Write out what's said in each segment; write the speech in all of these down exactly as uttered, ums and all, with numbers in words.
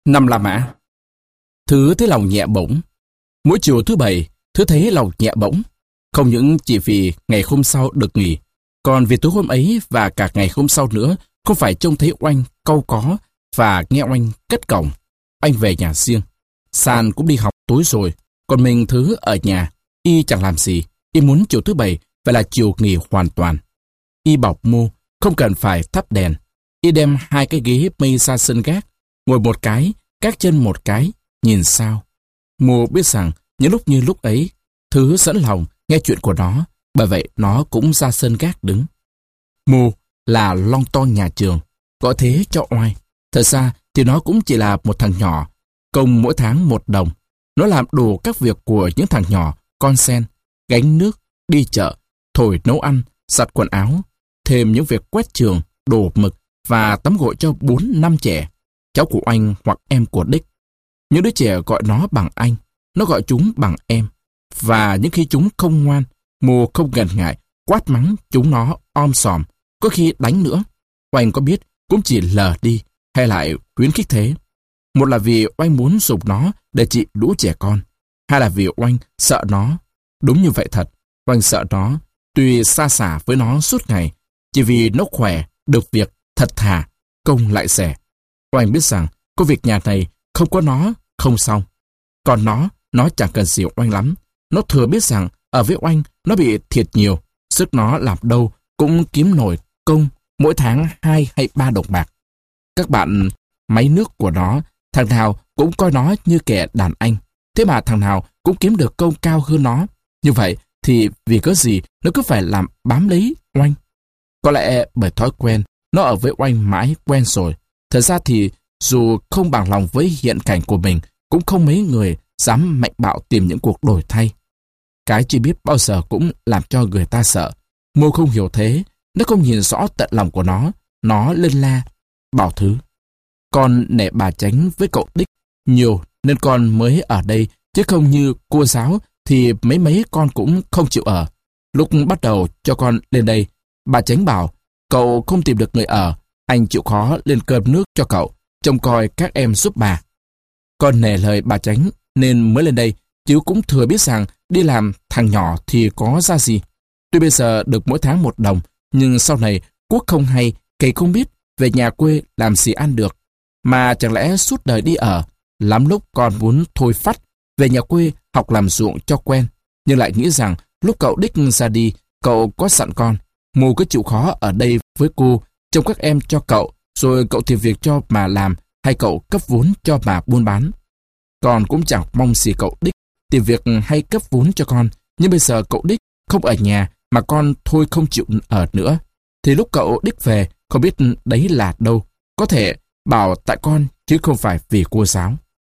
Năm La Mã. Thứ thấy lòng nhẹ bỗng. Mỗi chiều thứ bảy, Thứ thấy lòng nhẹ bỗng. Không những chỉ vì ngày hôm sau được nghỉ, còn vì tối hôm ấy và cả ngày hôm sau nữa, không phải trông thấy Oanh cau có và nghe Oanh cất cổng. Oanh về nhà riêng. San cũng đi học tối rồi, còn mình Thứ ở nhà. Y chẳng làm gì. Y muốn chiều thứ bảy phải là chiều nghỉ hoàn toàn. Y bảo Mô không cần phải thắp đèn. Y đem hai cái ghế mây ra sân gác, ngồi một cái, các chân một cái, nhìn sao. Mô biết rằng những lúc như lúc ấy, Thứ sẵn lòng nghe chuyện của nó, bởi vậy nó cũng ra sân gác đứng. Mô là lon ton nhà trường, gọi thế cho oai. Thật ra thì nó cũng chỉ là một thằng nhỏ, công mỗi tháng một đồng. Nó làm đủ các việc của những thằng nhỏ, con sen, gánh nước, đi chợ, thổi nấu ăn, giặt quần áo, thêm những việc quét trường, đổ mực và tắm gội cho bốn năm trẻ, cháu của Oanh hoặc em của Đích. Những đứa trẻ gọi nó bằng anh, nó gọi chúng bằng em. Và những khi chúng không ngoan, Mô không ngần ngại quát mắng chúng nó om sòm, có khi đánh nữa. Oanh có biết cũng chỉ lờ đi hay lại khuyến khích thế. Một là vì Oanh muốn dùng nó để trị lũ trẻ con, hai là vì Oanh sợ nó. Đúng như vậy thật, Oanh sợ nó, tuy xa xả với nó suốt ngày, chỉ vì nó khỏe, được việc, thật thà, công lại rẻ. Oanh biết rằng công việc nhà này không có nó, không xong. Còn nó, nó chẳng cần gì Oanh lắm. Nó thừa biết rằng ở với Oanh nó bị thiệt nhiều, sức nó làm đâu cũng kiếm nổi công mỗi tháng hai hay ba đồng bạc. Các bạn máy nước của nó, thằng nào cũng coi nó như kẻ đàn anh. Thế mà thằng nào cũng kiếm được công cao hơn nó. Như vậy thì vì cớ gì nó cứ phải làm bám lấy Oanh. Có lẽ bởi thói quen, nó ở với Oanh mãi quen rồi. Thật ra thì dù không bằng lòng với hiện cảnh của mình, cũng không mấy người dám mạnh bạo tìm những cuộc đổi thay. Cái chưa biết bao giờ cũng làm cho người ta sợ. Mô không hiểu thế, nó không nhìn rõ tận lòng của nó. Nó lên la, bảo Thứ: con nể bà Chánh với cậu Đích nhiều nên con mới ở đây, chứ không như cô giáo thì mấy mấy con cũng không chịu ở. Lúc bắt đầu cho con lên đây, bà Chánh bảo cậu không tìm được người ở, anh chịu khó lên cơm nước cho cậu, trông coi các em giúp bà. Con nể lời bà Chánh nên mới lên đây, chứ cũng thừa biết rằng đi làm thằng nhỏ thì có ra gì. Tuy bây giờ được mỗi tháng một đồng, nhưng sau này quốc không hay, cây không biết, về nhà quê làm gì ăn được. Mà chẳng lẽ suốt đời đi ở, lắm lúc con muốn thôi phắt, về nhà quê học làm ruộng cho quen. Nhưng lại nghĩ rằng lúc cậu Đích ra đi, cậu có sẵn con, Mô cứ chịu khó ở đây với cô, trông các em cho cậu, rồi cậu tìm việc cho mà làm, hay cậu cấp vốn cho mà buôn bán. Con cũng chẳng mong gì cậu Đích tìm việc hay cấp vốn cho con, nhưng bây giờ cậu Đích không ở nhà mà con thôi không chịu ở nữa. Thì lúc cậu Đích về, không biết đấy là đâu. Có thể bảo tại con, chứ không phải vì cô giáo.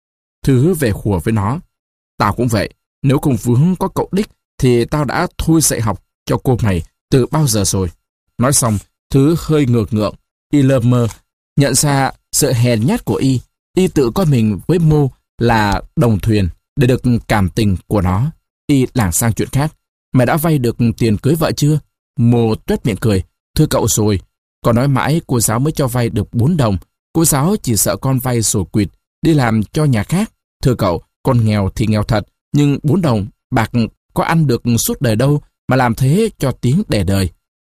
Thứ về khùa với nó: tao cũng vậy, nếu không vướng có cậu Đích thì tao đã thôi dạy học cho cô mày từ bao giờ rồi. Nói xong, Thứ hơi ngược ngượng, y lơ mơ, nhận ra sự hèn nhát của y. Y tự coi mình với Mô là đồng thuyền để được cảm tình của nó. Y lảng sang chuyện khác: mày đã vay được tiền cưới vợ chưa? Mô tuét miệng cười: thưa cậu rồi. Con nói mãi cô giáo mới cho vay được bốn đồng. Cô giáo chỉ sợ con vay rồi quỵt, đi làm cho nhà khác. Thưa cậu, con nghèo thì nghèo thật, nhưng bốn đồng bạc có ăn được suốt đời đâu mà làm thế cho tiếng đẻ đời.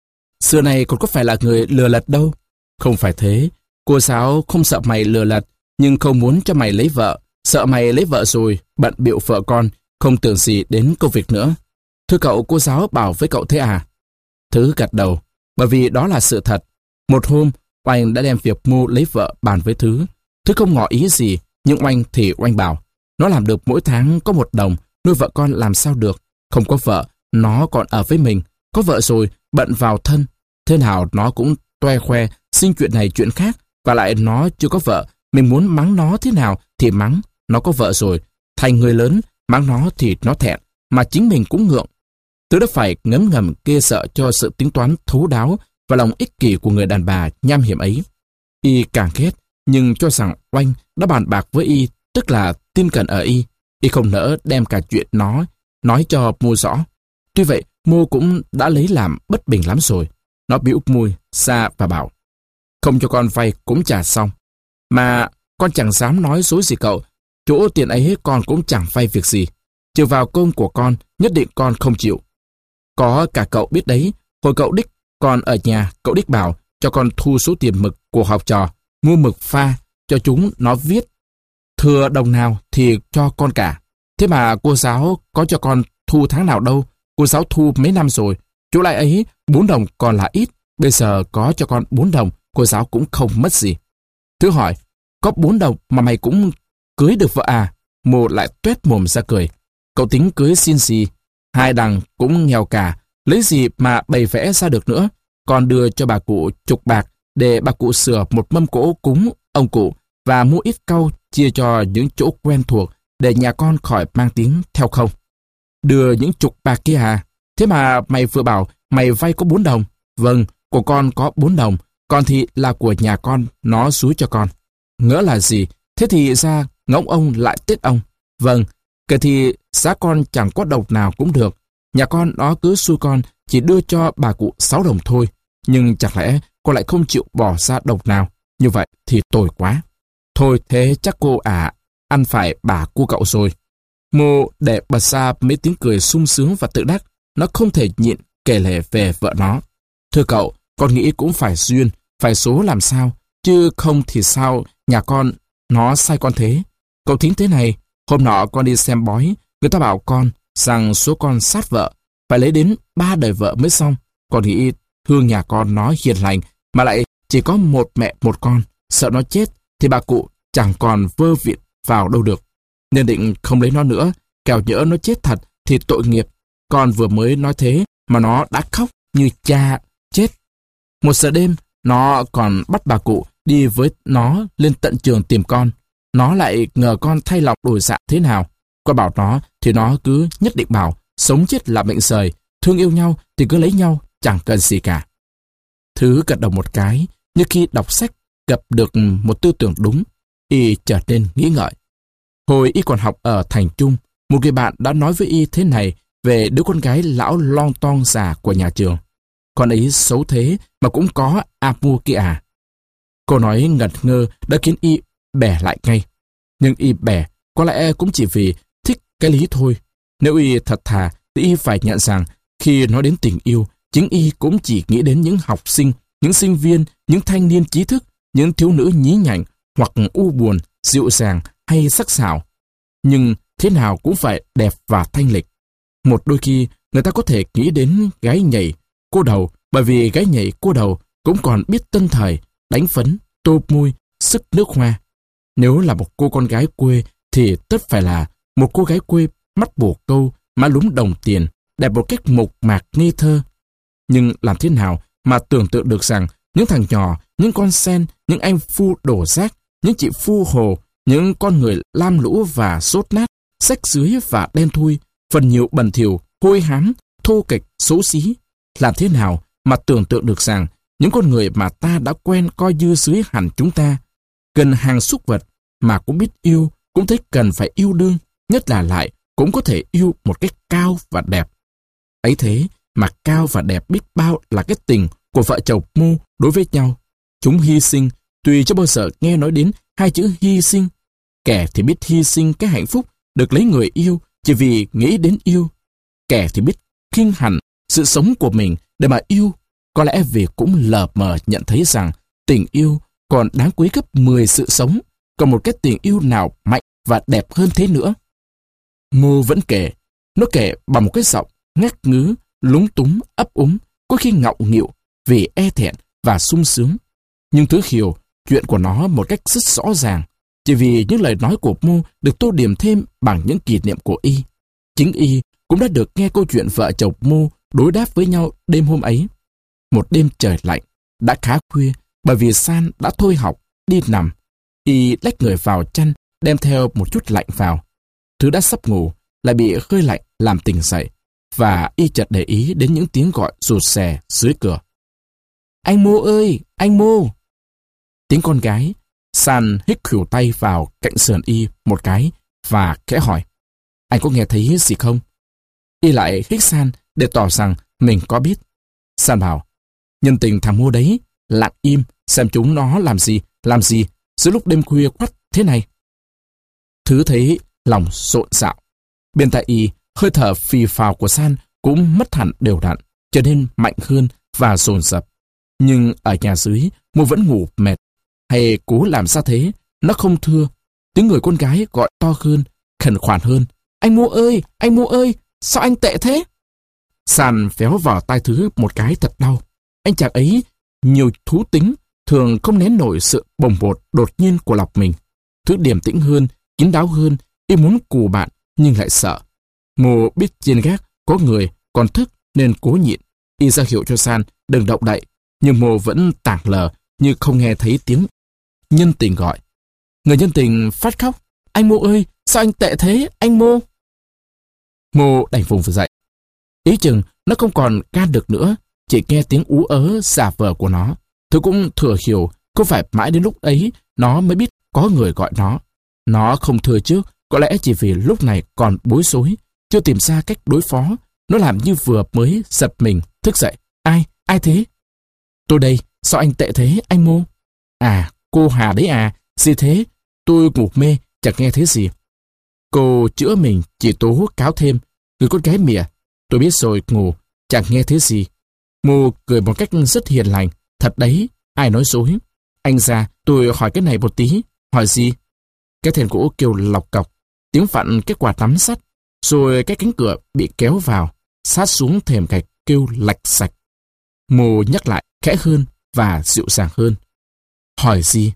Xưa này còn có phải là người lừa lật đâu. Không phải thế, cô giáo không sợ mày lừa lật, nhưng không muốn cho mày lấy vợ. Sợ mày lấy vợ rồi, bận bịu vợ con, không tưởng gì đến công việc nữa. Thưa cậu, cô giáo bảo với cậu thế à? Thứ gật đầu, bởi vì đó là sự thật. Một hôm, Oanh đã đem việc Mô lấy vợ bàn với Thứ. Thứ không ngỏ ý gì, nhưng Oanh thì Oanh bảo nó làm được mỗi tháng có một đồng, nuôi vợ con làm sao được. Không có vợ, nó còn ở với mình. Có vợ rồi, bận vào thân. Thế nào nó cũng toe khoe, xin chuyện này chuyện khác. Và lại nó chưa có vợ, mình muốn mắng nó thế nào thì mắng. Nó có vợ rồi, thành người lớn, mắng nó thì nó thẹn, mà chính mình cũng ngượng. Thứ đã phải ngấm ngầm ghê sợ cho sự tính toán thấu đáo và lòng ích kỷ của người đàn bà nham hiểm ấy. Y càng ghét, nhưng cho rằng Oanh đã bàn bạc với Y, tức là tin cẩn ở Y. Y không nỡ đem cả chuyện nó nói cho Mô rõ. Tuy vậy, Mô cũng đã lấy làm bất bình lắm rồi. Nó bĩu môi xa và bảo: không cho con vay cũng trả xong. Mà con chẳng dám nói dối gì cậu. Chỗ tiền ấy con cũng chẳng vay việc gì. Trừ vào công của con, nhất định con không chịu. Có cả cậu biết đấy, hồi cậu Đích còn ở nhà, cậu Đích bảo cho con thu số tiền mực của học trò, mua mực pha, cho chúng nó viết. Thừa đồng nào thì cho con cả. Thế mà cô giáo có cho con thu tháng nào đâu, cô giáo thu mấy năm rồi. Chỗ lại ấy, bốn đồng còn là ít, bây giờ có cho con bốn đồng, cô giáo cũng không mất gì. Thứ hỏi, có bốn đồng mà mày cũng cưới được vợ à? Mô lại tuét mồm ra cười. Cậu tính cưới xin gì? Hai đằng cũng nghèo cả, lấy gì mà bày vẽ ra được nữa. Con đưa cho bà cụ chục bạc để bà cụ sửa một mâm cỗ cúng ông cụ và mua ít cau chia cho những chỗ quen thuộc để nhà con khỏi mang tiếng theo không. Đưa những chục bạc kia à? Thế mà mày vừa bảo mày vay có bốn đồng. Vâng, của con có bốn đồng, còn thì là của nhà con, nó xúi cho con. Ngỡ là gì? Thế thì ra ngỗng ông lại tết ông. Vâng, kể thì giá con chẳng có đồng nào cũng được. Nhà con nó cứ xui con chỉ đưa cho bà cụ sáu đồng thôi. Nhưng chẳng lẽ con lại không chịu bỏ ra đồng nào? Như vậy thì tồi quá. Thôi thế chắc cô à, ăn phải bà cu cậu rồi. Mô để bật ra mấy tiếng cười sung sướng và tự đắc. Nó không thể nhịn kể lể về vợ nó. Thưa cậu, con nghĩ cũng phải duyên, phải số làm sao. Chứ không thì sao nhà con nó sai con thế. Cậu thính thế này, hôm nọ con đi xem bói, người ta bảo con rằng số con sát vợ, phải lấy đến ba đời vợ mới xong. Con nghĩ thương nhà con nó hiền lành, mà lại chỉ có một mẹ một con, sợ nó chết thì bà cụ chẳng còn vơ vịn vào đâu được. Nên định không lấy nó nữa, kẻo nhỡ nó chết thật thì tội nghiệp. Con vừa mới nói thế mà nó đã khóc như cha chết. Một giờ đêm, nó còn bắt bà cụ đi với nó lên tận trường tìm con. Nó lại ngờ con thay lòng đổi dạ thế nào. Con bảo nó thì nó cứ nhất định bảo sống chết là mệnh rời, thương yêu nhau thì cứ lấy nhau, chẳng cần gì cả. Thứ gật đầu một cái, như khi đọc sách gặp được một tư tưởng đúng, y trở nên nghĩ ngợi. Hồi y còn học ở Thành Trung, một người bạn đã nói với y thế này về đứa con gái lão lon ton già của nhà trường. Con ấy xấu thế mà cũng có a mua kia à. Câu nói ngẩn ngơ đã khiến y bẻ lại ngay. Nhưng y bẻ có lẽ cũng chỉ vì thích cái lý thôi. Nếu y thật thà thì y phải nhận rằng khi nói đến tình yêu, chính y cũng chỉ nghĩ đến những học sinh, những sinh viên, những thanh niên trí thức, những thiếu nữ nhí nhảnh hoặc u buồn, dịu dàng hay sắc sảo. Nhưng thế nào cũng phải đẹp và thanh lịch. Một đôi khi người ta có thể nghĩ đến gái nhảy, cô đầu, bởi vì gái nhảy cô đầu cũng còn biết tân thời, đánh phấn, tô môi, sức nước hoa. Nếu là một cô con gái quê thì tất phải là một cô gái quê mắt bồ câu, má lúm đồng tiền, đẹp một cách mộc mạc ngây thơ. Nhưng làm thế nào mà tưởng tượng được rằng những thằng nhỏ, những con sen, những anh phu đổ rác, những chị phu hồ, những con người lam lũ và sốt nát, xách dưới và đen thui, phần nhiều bẩn thỉu, hôi hám, thô kệch, xấu xí. Làm thế nào mà tưởng tượng được rằng những con người mà ta đã quen coi như dưới hẳn chúng ta, gần hàng súc vật mà cũng biết yêu, cũng thấy cần phải yêu đương, nhất là lại cũng có thể yêu một cách cao và đẹp. Ấy thế mà cao và đẹp biết bao là cái tình của vợ chồng Mô đối với nhau. Chúng hy sinh, tuy chưa bao giờ nghe nói đến hai chữ hy sinh. Kẻ thì biết hy sinh cái hạnh phúc được lấy người yêu chỉ vì nghĩ đến yêu. Kẻ thì biết khinh hẳn sự sống của mình để mà yêu, có lẽ vì cũng lờ mờ nhận thấy rằng tình yêu còn đáng quý gấp mười sự sống, còn một cái tình yêu nào mạnh và đẹp hơn thế nữa. Mô vẫn kể, nó kể bằng một cái giọng ngắt ngứ, lúng túng, ấp úng, có khi ngọng nghịu vì e thẹn và sung sướng. Nhưng thứ hiểu chuyện của nó một cách rất rõ ràng, chỉ vì những lời nói của Mô được tô điểm thêm bằng những kỷ niệm của y. Chính y cũng đã được nghe câu chuyện vợ chồng Mô đối đáp với nhau đêm hôm ấy. Một đêm trời lạnh, đã khá khuya, bởi vì San đã thôi học, đi nằm. Y lách người vào chăn, đem theo một chút lạnh vào. Thứ đã sắp ngủ, lại bị hơi lạnh làm tỉnh dậy, và y chợt để ý đến những tiếng gọi rụt rè dưới cửa. Anh Mô ơi, anh Mô! Tiếng con gái. San hít khỉu tay vào cạnh sườn y một cái và khẽ hỏi, anh có nghe thấy gì không? Y lại hít San để tỏ rằng mình có biết. San bảo, nhân tình thằng Mô đấy, lặng im xem chúng nó làm gì, làm gì, giữa lúc đêm khuya quắt thế này. Thứ thấy lòng xộn xạo. Bên tai y, hơi thở phì phào của San cũng mất hẳn đều đặn, trở nên mạnh hơn và dồn dập. Nhưng ở nhà dưới, Mô vẫn ngủ mệt. Hay cố làm sao thế, nó không thưa. Tiếng người con gái gọi to hơn, khẩn khoản hơn. Anh Mô ơi, anh Mô ơi, sao anh tệ thế? San véo vào tai Thứ một cái thật đau. Anh chàng ấy, nhiều thú tính, thường không nén nổi sự bồng bột đột nhiên của lọc mình. Thứ điềm tĩnh hơn, kín đáo hơn, y muốn cù bạn nhưng lại sợ. Mô biết trên gác có người còn thức nên cố nhịn. Y ra hiệu cho San đừng động đậy, nhưng Mô vẫn tảng lờ như không nghe thấy tiếng nhân tình gọi. Người nhân tình phát khóc. Anh Mô ơi, sao anh tệ thế, anh Mô? Mô đành vùng vừa dậy. Ý chừng nó không còn gan được nữa, chỉ nghe tiếng ú ớ giả vờ của nó. Thứ cũng thừa hiểu, không phải mãi đến lúc ấy nó mới biết có người gọi nó. Nó không thừa trước, có lẽ chỉ vì lúc này còn bối rối, chưa tìm ra cách đối phó. Nó làm như vừa mới giật mình, thức dậy. Ai, ai thế? Tôi đây, sao anh tệ thế, anh Mô? À, cô Hà đấy à, gì thế? Tôi ngủ mê, chẳng nghe thấy gì. Cô chữa mình, chỉ tố cáo thêm. Người con gái mỉa, tôi biết rồi, ngủ, chẳng nghe thấy gì. Mô cười một cách rất hiền lành. Thật đấy, ai nói dối? Anh ra, tôi hỏi cái này một tí. Hỏi gì? Cái thèn gỗ kêu lọc cọc, tiếng vặn cái quạt nắm sắt, rồi cái cánh cửa bị kéo vào, sát xuống thềm gạch kêu lạch sạch. Mô nhắc lại khẽ hơn và dịu dàng hơn. Hỏi gì?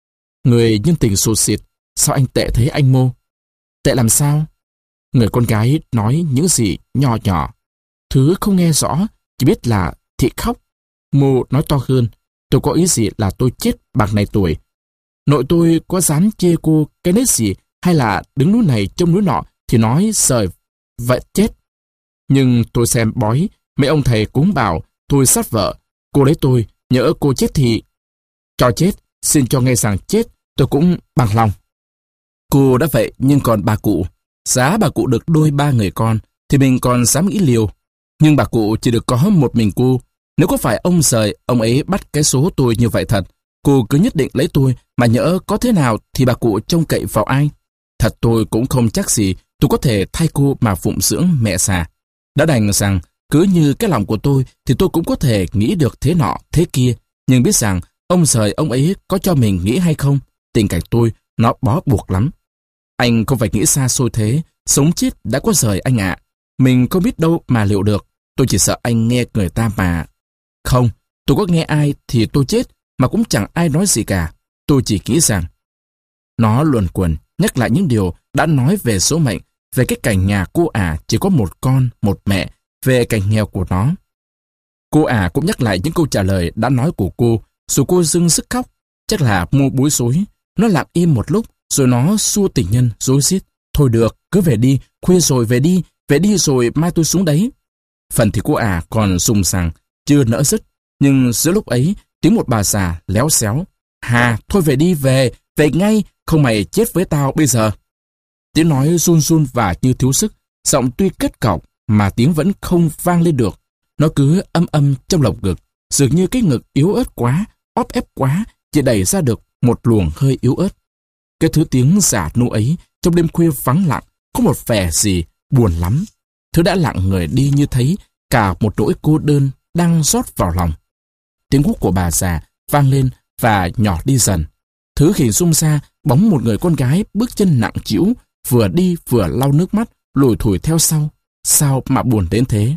Người nhân tình sụt xịt, sao anh tệ thế anh Mô? Tệ làm sao? Người con gái nói những gì nhỏ nhỏ. Thứ không nghe rõ, chỉ biết là thị khóc. Mô nói to hơn, tôi có ý gì là tôi chết bằng này tuổi. Nội tôi có dám chê cô cái nết gì hay là đứng núi này trông núi nọ thì nói sời vậy chết. Nhưng tôi xem bói, mấy ông thầy cúng bảo tôi sát vợ. Cô lấy tôi, nhỡ cô chết thì... Cho chết, xin cho nghe rằng chết, tôi cũng bằng lòng. Cô đã vậy nhưng còn bà cụ. Giá bà cụ được đôi ba người con thì mình còn dám nghĩ liều. Nhưng bà cụ chỉ được có một mình cô. Nếu có phải ông rời, ông ấy bắt cái số tôi như vậy thật, cô cứ nhất định lấy tôi, mà nhỡ có thế nào thì bà cụ trông cậy vào ai? Thật tôi cũng không chắc gì tôi có thể thay cô mà phụng dưỡng mẹ già. Đã đành rằng cứ như cái lòng của tôi thì tôi cũng có thể nghĩ được thế nọ thế kia, nhưng biết rằng ông rời ông ấy có cho mình nghĩ hay không, tình cảnh tôi nó bó buộc lắm. Anh không phải nghĩ xa xôi thế, sống chết đã có rời anh ạ. Mình không biết đâu mà liệu được, tôi chỉ sợ anh nghe người ta mà... Không, tôi có nghe ai thì tôi chết, mà cũng chẳng ai nói gì cả. Tôi chỉ nghĩ rằng... Nó luẩn quẩn, nhắc lại những điều đã nói về số mệnh, về cái cảnh nhà cô ả chỉ có một con, một mẹ, về cảnh nghèo của nó. Cô ả cũng nhắc lại những câu trả lời đã nói của cô, rồi cô dưng sức khóc. Chắc là Mô bối rối. Nó lặng im một lúc, rồi nó xua tình nhân, rối rít. Thôi được, cứ về đi, khuya rồi về đi, về đi rồi mai tôi xuống đấy. Phần thì cô ả còn sùng sàng, chưa nỡ dứt. Nhưng giữa lúc ấy, tiếng một bà già léo xéo. Hà, thôi về đi, về, về ngay, không mày chết với tao bây giờ. Tiếng nói run run và như thiếu sức, giọng tuy cất cọng mà tiếng vẫn không vang lên được. Nó cứ âm âm trong lồng ngực, dường như cái ngực yếu ớt quá, óp ép quá, chỉ đẩy ra được một luồng hơi yếu ớt. Cái thứ tiếng giả nô ấy trong đêm khuya vắng lặng, có một vẻ gì buồn lắm. Thứ đã lặng người đi như thấy cả một nỗi cô đơn đang rót vào lòng. Tiếng hút của bà già vang lên và nhỏ đi dần. Thứ hình dung ra bóng một người con gái bước chân nặng trĩu, vừa đi vừa lau nước mắt, lủi thủi theo sau. Sao mà buồn đến thế?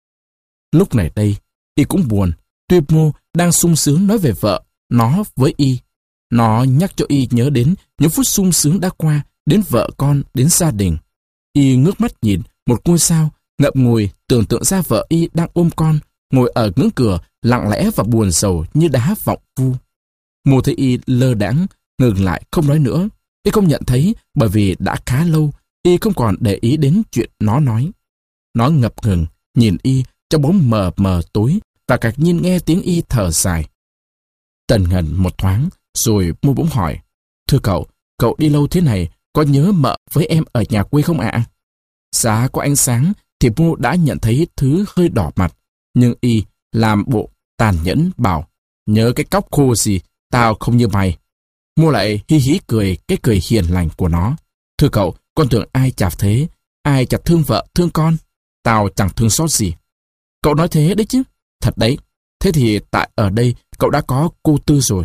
Lúc này đây, y cũng buồn. Tuy Mô đang sung sướng nói về vợ nó với y. Nó nhắc cho y nhớ đến những phút sung sướng đã qua, đến vợ con, đến gia đình. Y ngước mắt nhìn một ngôi sao, ngậm ngùi tưởng tượng ra vợ y đang ôm con, ngồi ở ngưỡng cửa, lặng lẽ và buồn rầu như đá vọng vu. Mô thấy y lơ đãng, ngừng lại không nói nữa. Y không nhận thấy bởi vì đã khá lâu, y không còn để ý đến chuyện nó nói. Nó ngập ngừng, nhìn y trong bóng mờ mờ tối và ngạc nhiên nghe tiếng y thở dài. Tần ngần một thoáng, rồi Mô bỗng hỏi, thưa cậu, cậu đi lâu thế này, có nhớ mợ với em ở nhà quê không ạ? Giá có ánh sáng thì Mô đã nhận thấy Thứ hơi đỏ mặt, nhưng y làm bộ tàn nhẫn bảo, nhớ cái cóc khô gì, tao không như mày. Mua lại hí hí cười cái cười hiền lành của nó. Thưa cậu, con tưởng ai chả thế, ai chả thương vợ, thương con. Tao chẳng thương xót gì. Cậu nói thế đấy chứ. Thật đấy. Thế thì tại ở đây cậu đã có cô Tư rồi.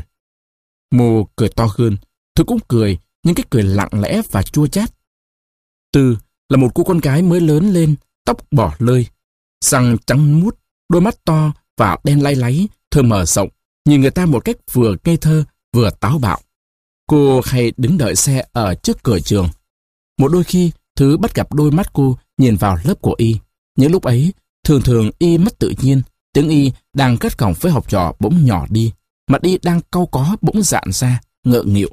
Mô cười to hơn. Thư cũng cười, nhưng cái cười lặng lẽ và chua chát. Tư là một cô con gái mới lớn lên, tóc bỏ lơi, răng trắng muốt, đôi mắt to và đen lay láy, thơ mở rộng, nhìn người ta một cách vừa ngây thơ vừa táo bạo. Cô hay đứng đợi xe ở trước cửa trường. Một đôi khi, Thứ bắt gặp đôi mắt cô nhìn vào lớp của y. Những lúc ấy, thường thường y mất tự nhiên, tiếng y đang cất cổng với học trò bỗng nhỏ đi, mặt y đang cau có bỗng dạn ra, ngượng nghịu.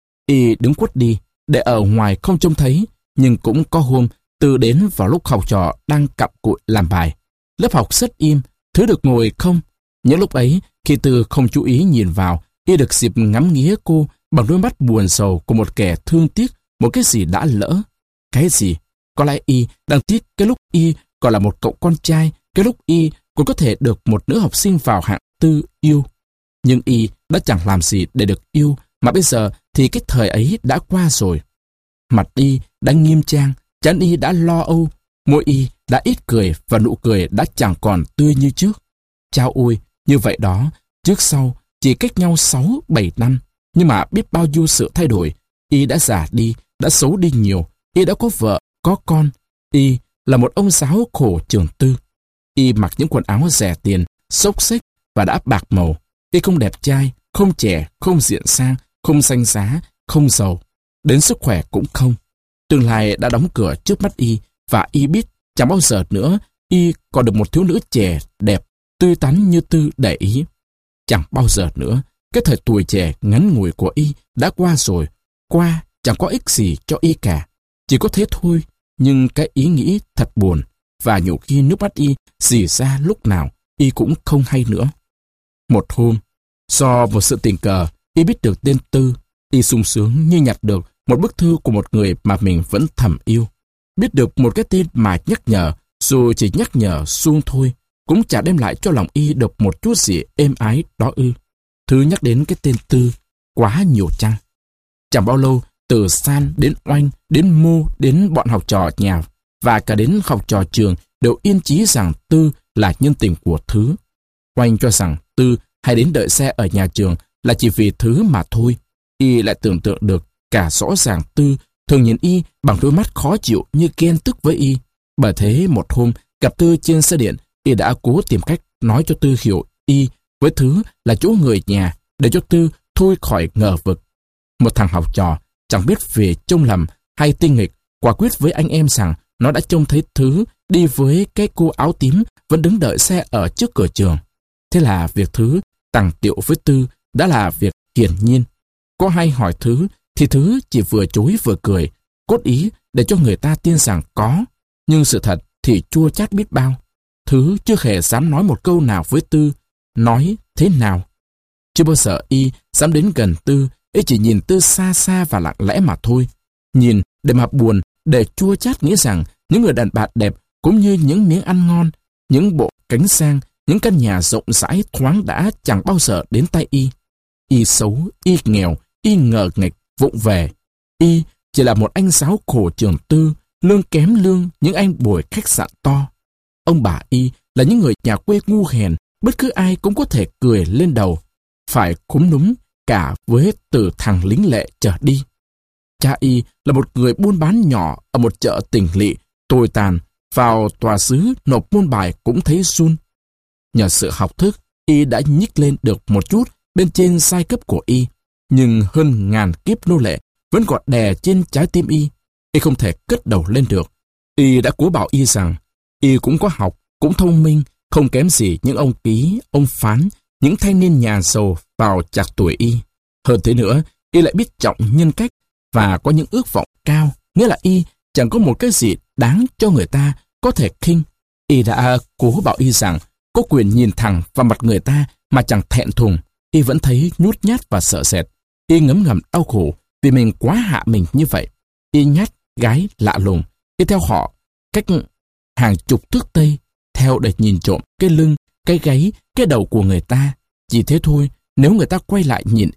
Y đứng khuất đi, để ở ngoài không trông thấy, nhưng cũng có hôm Tư đến vào lúc học trò đang cặm cụi làm bài. Lớp học rất im, Thứ được ngồi không. Những lúc ấy, khi Tư không chú ý nhìn vào, y được dịp ngắm nghía cô bằng đôi mắt buồn sầu của một kẻ thương tiếc một cái gì đã lỡ. Cái gì? Có lẽ y đang tiếc cái lúc y còn là một cậu con trai, cái lúc y còn có thể được một nữ học sinh vào hạng Tư yêu. Nhưng y đã chẳng làm gì để được yêu, mà bây giờ thì cái thời ấy đã qua rồi. Mặt y đã nghiêm trang, trán y đã lo âu, môi y đã ít cười và nụ cười đã chẳng còn tươi như trước. Chao ôi, như vậy đó, trước sau chỉ cách nhau sáu bảy năm, nhưng mà biết bao nhiêu sự thay đổi. Y đã già đi, đã xấu đi nhiều, y đã có vợ, có con. Y là một ông giáo khổ trường Tư. Y mặc những quần áo rẻ tiền, xốc xếch và đã bạc màu. Y không đẹp trai, không trẻ, không diện sang, không xanh giá, không giàu. Đến sức khỏe cũng không. Tương lai đã đóng cửa trước mắt y, và y biết chẳng bao giờ nữa y còn được một thiếu nữ trẻ, đẹp, tươi tắn như Tư để ý. Chẳng bao giờ nữa, cái thời tuổi trẻ ngắn ngủi của y đã qua rồi. Qua chẳng có ích gì cho y cả. Chỉ có thế thôi, nhưng cái ý nghĩ thật buồn, và nhiều khi nước mắt y rỉ ra lúc nào y cũng không hay nữa. Một hôm, do một sự tình cờ, y biết được tên Tư. Y sung sướng như nhặt được một bức thư của một người mà mình vẫn thầm yêu. Biết được một cái tên mà nhắc nhở, dù chỉ nhắc nhở suông thôi, cũng chả đem lại cho lòng y được một chút gì êm ái đó ư. Thứ nhắc đến cái tên Tư quá nhiều chăng? Chẳng bao lâu, từ San đến Oanh, đến Mô, đến bọn học trò nhà và cả đến học trò trường đều yên chí rằng Tư là nhân tình của Thứ. Oanh cho rằng Tư hay đến đợi xe ở nhà trường là chỉ vì Thứ mà thôi. Y lại tưởng tượng được cả rõ ràng Tư thường nhìn y bằng đôi mắt khó chịu như ghen tức với y. Bởi thế một hôm gặp Tư trên xe điện, y đã cố tìm cách nói cho Tư hiểu y với Thứ là chỗ người nhà, để cho Tư thôi khỏi ngờ vực. Một thằng học trò chẳng biết về trông lầm hay tinh nghịch, quả quyết với anh em rằng nó đã trông thấy Thứ đi với cái cô áo tím vẫn đứng đợi xe ở trước cửa trường. Thế là việc Thứ tằng tiệu với Tư đã là việc hiển nhiên. Có hay hỏi Thứ thì Thứ chỉ vừa chối vừa cười, cốt ý để cho người ta tin rằng có, nhưng sự thật thì chua chát biết bao. Thứ chưa hề dám nói một câu nào với Tư. Nói thế nào? Chưa bao giờ y dám đến gần Tư, y chỉ nhìn Tư xa xa và lặng lẽ mà thôi. Nhìn để mà buồn, để chua chát nghĩ rằng những người đàn bà đẹp cũng như những miếng ăn ngon, những bộ cánh sang, những căn nhà rộng rãi thoáng đã chẳng bao giờ đến tay y. Y xấu, y nghèo, y ngờ nghệch, vụng về. Y chỉ là một anh giáo khổ trường Tư, lương kém lương những anh bồi khách sạn to. Ông bà y là những người nhà quê ngu hèn, bất cứ ai cũng có thể cười lên đầu. Phải cúm núm cả với từ thằng lính lệ trở đi. Cha y là một người buôn bán nhỏ ở một chợ tỉnh lỵ, tồi tàn, vào tòa xứ nộp môn bài cũng thấy run. Nhờ sự học thức, y đã nhích lên được một chút bên trên giai cấp của y, nhưng hơn ngàn kiếp nô lệ vẫn còn đè trên trái tim y. Y không thể cất đầu lên được. Y đã cố bảo y rằng y cũng có học, cũng thông minh, không kém gì những ông ký, ông phán, những thanh niên nhà giàu vào chạc tuổi y. Hơn thế nữa, y lại biết trọng nhân cách và có những ước vọng cao, nghĩa là y chẳng có một cái gì đáng cho người ta có thể khinh. Y đã cố bảo y rằng có quyền nhìn thẳng vào mặt người ta mà chẳng thẹn thùng. Y vẫn thấy nhút nhát và sợ sệt. Y ngấm ngầm đau khổ vì mình quá hạ mình như vậy. Y nhát gái lạ lùng. Y theo họ cách hàng chục thước tây, theo để nhìn trộm cái lưng, cái gáy, cái đầu của người ta. Chỉ thế thôi, nếu người ta quay lại nhìn y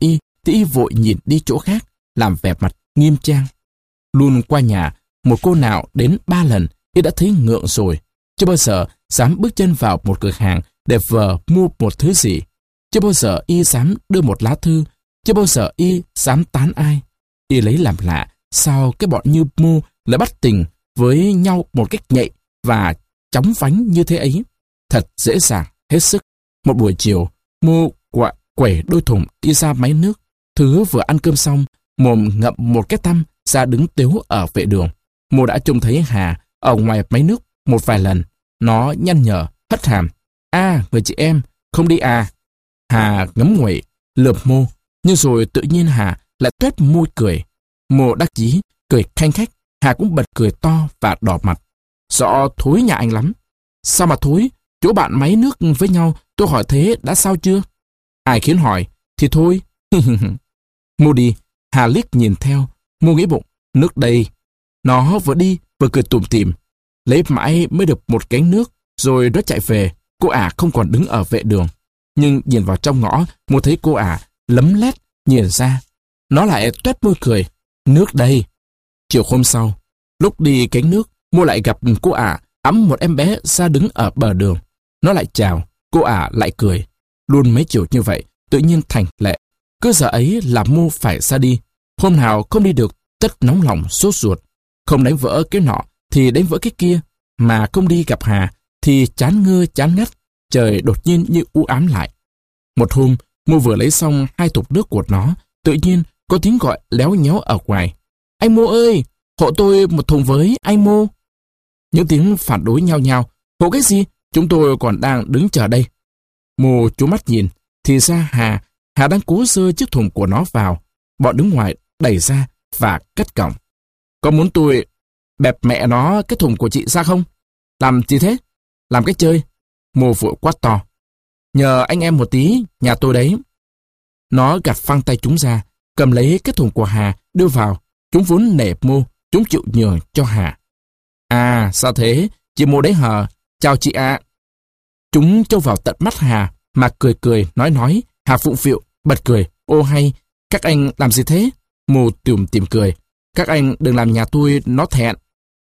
thì y vội nhìn đi chỗ khác, làm vẻ mặt nghiêm trang. Luôn qua nhà, một cô nào đến ba lần, y đã thấy ngượng rồi. Chưa bao giờ dám bước chân vào một cửa hàng để vờ mua một thứ gì. Chưa bao giờ y dám đưa một lá thư. Chưa bao giờ y dám tán ai. Y lấy làm lạ, sao cái bọn như Mô lại bắt tình với nhau một cách nhạy và chóng vánh như thế ấy. Thật dễ dàng, hết sức. Một buổi chiều, Mô quạ quẩy đôi thùng đi ra máy nước. Thứ vừa ăn cơm xong, mồm ngậm một cái tăm ra đứng tếu ở vệ đường. Mô đã trông thấy Hà ở ngoài máy nước một vài lần. Nó nhăn nhở, hất hàm. À, người chị em, không đi à? Hà ngấm nguậy, lườm Mô. Nhưng rồi tự nhiên Hà lại tuét môi cười. Mô đắc chí, cười khanh khách. Hà cũng bật cười to và đỏ mặt. Rõ thối nhà anh lắm. Sao mà thối? Chỗ bạn máy nước với nhau, tôi hỏi thế đã sao chưa? Ai khiến hỏi? Thì thôi. Mô đi. Hà liếc nhìn theo. Mô nghĩ bụng, nước đây. Nó vừa đi vừa cười tủm tỉm. Lấy mãi mới được một cánh nước, rồi nó chạy về. Cô ả không còn đứng ở vệ đường. Nhưng nhìn vào trong ngõ, Mô thấy cô ả lấm lét nhìn ra. Nó lại tuét môi cười. Nước đây. Chiều hôm sau, lúc đi cánh nước, Mô lại gặp cô ả ẵm một em bé ra đứng ở bờ đường. Nó lại chào, cô ả lại cười. Luôn mấy chiều như vậy, tự nhiên thành lệ. Cứ giờ ấy là Mô phải ra đi. Hôm nào không đi được, tất nóng lòng sốt ruột. Không đánh vỡ cái nọ thì đánh vỡ cái kia. Mà không đi gặp Hà thì chán ngơ chán ngắt. Trời đột nhiên như u ám lại. Một hôm, Mô vừa lấy xong hai thục nước của nó. Tự nhiên có tiếng gọi léo nhéo ở ngoài. Anh Mô ơi, hộ tôi một thùng với anh Mô. Những tiếng phản đối nhau nhau. Hộ cái gì? Chúng tôi còn đang đứng chờ đây. Mô chú mắt nhìn. Thì ra Hà, Hà đang cố giơ chiếc thùng của nó vào. Bọn đứng ngoài đẩy ra và cất cổng. Có muốn tôi bẹp mẹ nó cái thùng của chị ra không? Làm gì thế? Làm cái chơi. Mô vội quát to. Nhờ anh em một tí, nhà tôi đấy. Nó gạt phăng tay chúng ra, cầm lấy cái thùng của Hà, đưa vào. Chúng vốn nể Mô, chúng chịu nhường cho Hà. À, sao thế? Chị Mô đấy hờ? Chào chị ạ. Chúng trâu vào tận mắt Hà, mà cười cười, nói nói. Hà phụng phịu, bật cười. Ô hay, các anh làm gì thế? Mô tủm tỉm cười. Các anh đừng làm nhà tôi nó thẹn.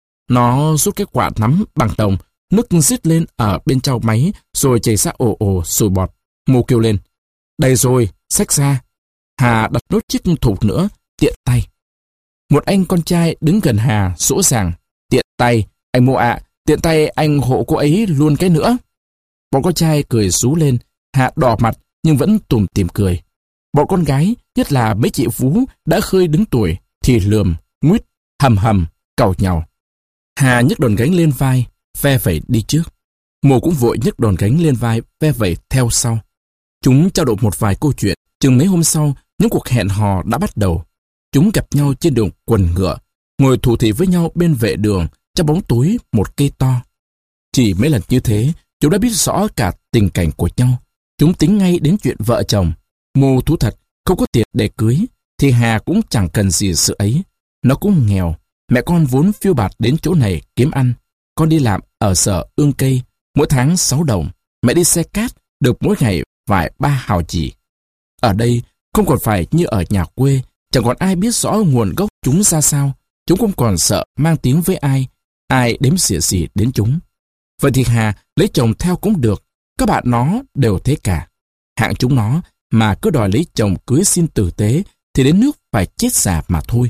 Nó rút cái quạt nắm bằng đồng, nước rít lên ở bên trong máy, rồi chảy ra ồ ồ sùi bọt. Mô kêu lên. Đây rồi, xách ra. Hà đặt nốt chiếc thục nữa, tiện tay. Một anh con trai đứng gần Hà, sỗ sàng. Tiện tay, anh Mô ạ, tiện tay anh hộ cô ấy luôn cái nữa. Bọn con trai cười rú lên, Hà đỏ mặt nhưng vẫn tủm tỉm cười. Bọn con gái, nhất là mấy chị Vú đã khơi đứng tuổi, thì lườm, nguyết, hầm hầm, càu nhàu. Hà nhấc đòn gánh lên vai, ve vẩy đi trước. Mô cũng vội nhấc đòn gánh lên vai, ve vẩy theo sau. Chúng trao đổi một vài câu chuyện. Chừng mấy hôm sau, những cuộc hẹn hò đã bắt đầu. Chúng gặp nhau trên đường quần ngựa, ngồi thủ thỉ với nhau bên vệ đường, trong bóng tối một cây to. Chỉ mấy lần như thế, chúng đã biết rõ cả tình cảnh của nhau. Chúng tính ngay đến chuyện vợ chồng. Mô thú thật, không có tiền để cưới, thì Hà cũng chẳng cần gì sự ấy. Nó cũng nghèo, mẹ con vốn phiêu bạt đến chỗ này kiếm ăn. Con đi làm ở sở ương cây, mỗi tháng sáu đồng. Mẹ đi xe cát, được mỗi ngày vài ba hào chỉ. Ở đây, không còn phải như ở nhà quê, chẳng còn ai biết rõ nguồn gốc chúng ra sao. Chúng không còn sợ mang tiếng với ai, ai đếm xỉa xỉ đến chúng. Vậy thì Hà lấy chồng theo cũng được, các bạn nó đều thế cả. Hạng chúng nó mà cứ đòi lấy chồng cưới xin tử tế thì đến nước phải chết già mà thôi.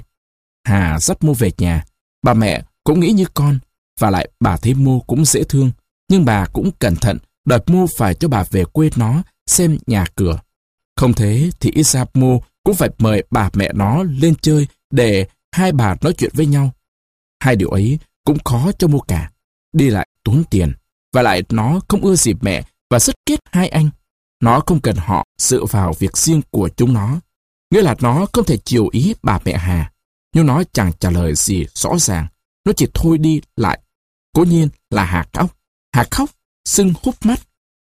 Hà dắt Mô về nhà, bà mẹ cũng nghĩ như con, và lại bà thấy Mô cũng dễ thương, nhưng bà cũng cẩn thận đòi Mô phải cho bà về quê nó xem nhà cửa. Không thế thì ít ra Mô cũng phải mời bà mẹ nó lên chơi để hai bà nói chuyện với nhau. Hai điều ấy cũng khó cho Mô cả. Đi lại tốn tiền, và lại nó không ưa gì mẹ và rất ghét hai anh. Nó không cần họ dựa vào việc riêng của chúng nó. Nghĩa là nó không thể chiều ý bà mẹ Hà. Nhưng nó chẳng trả lời gì rõ ràng. Nó chỉ thôi đi lại. Cố nhiên là Hà khóc. Hà khóc, sưng húp mắt.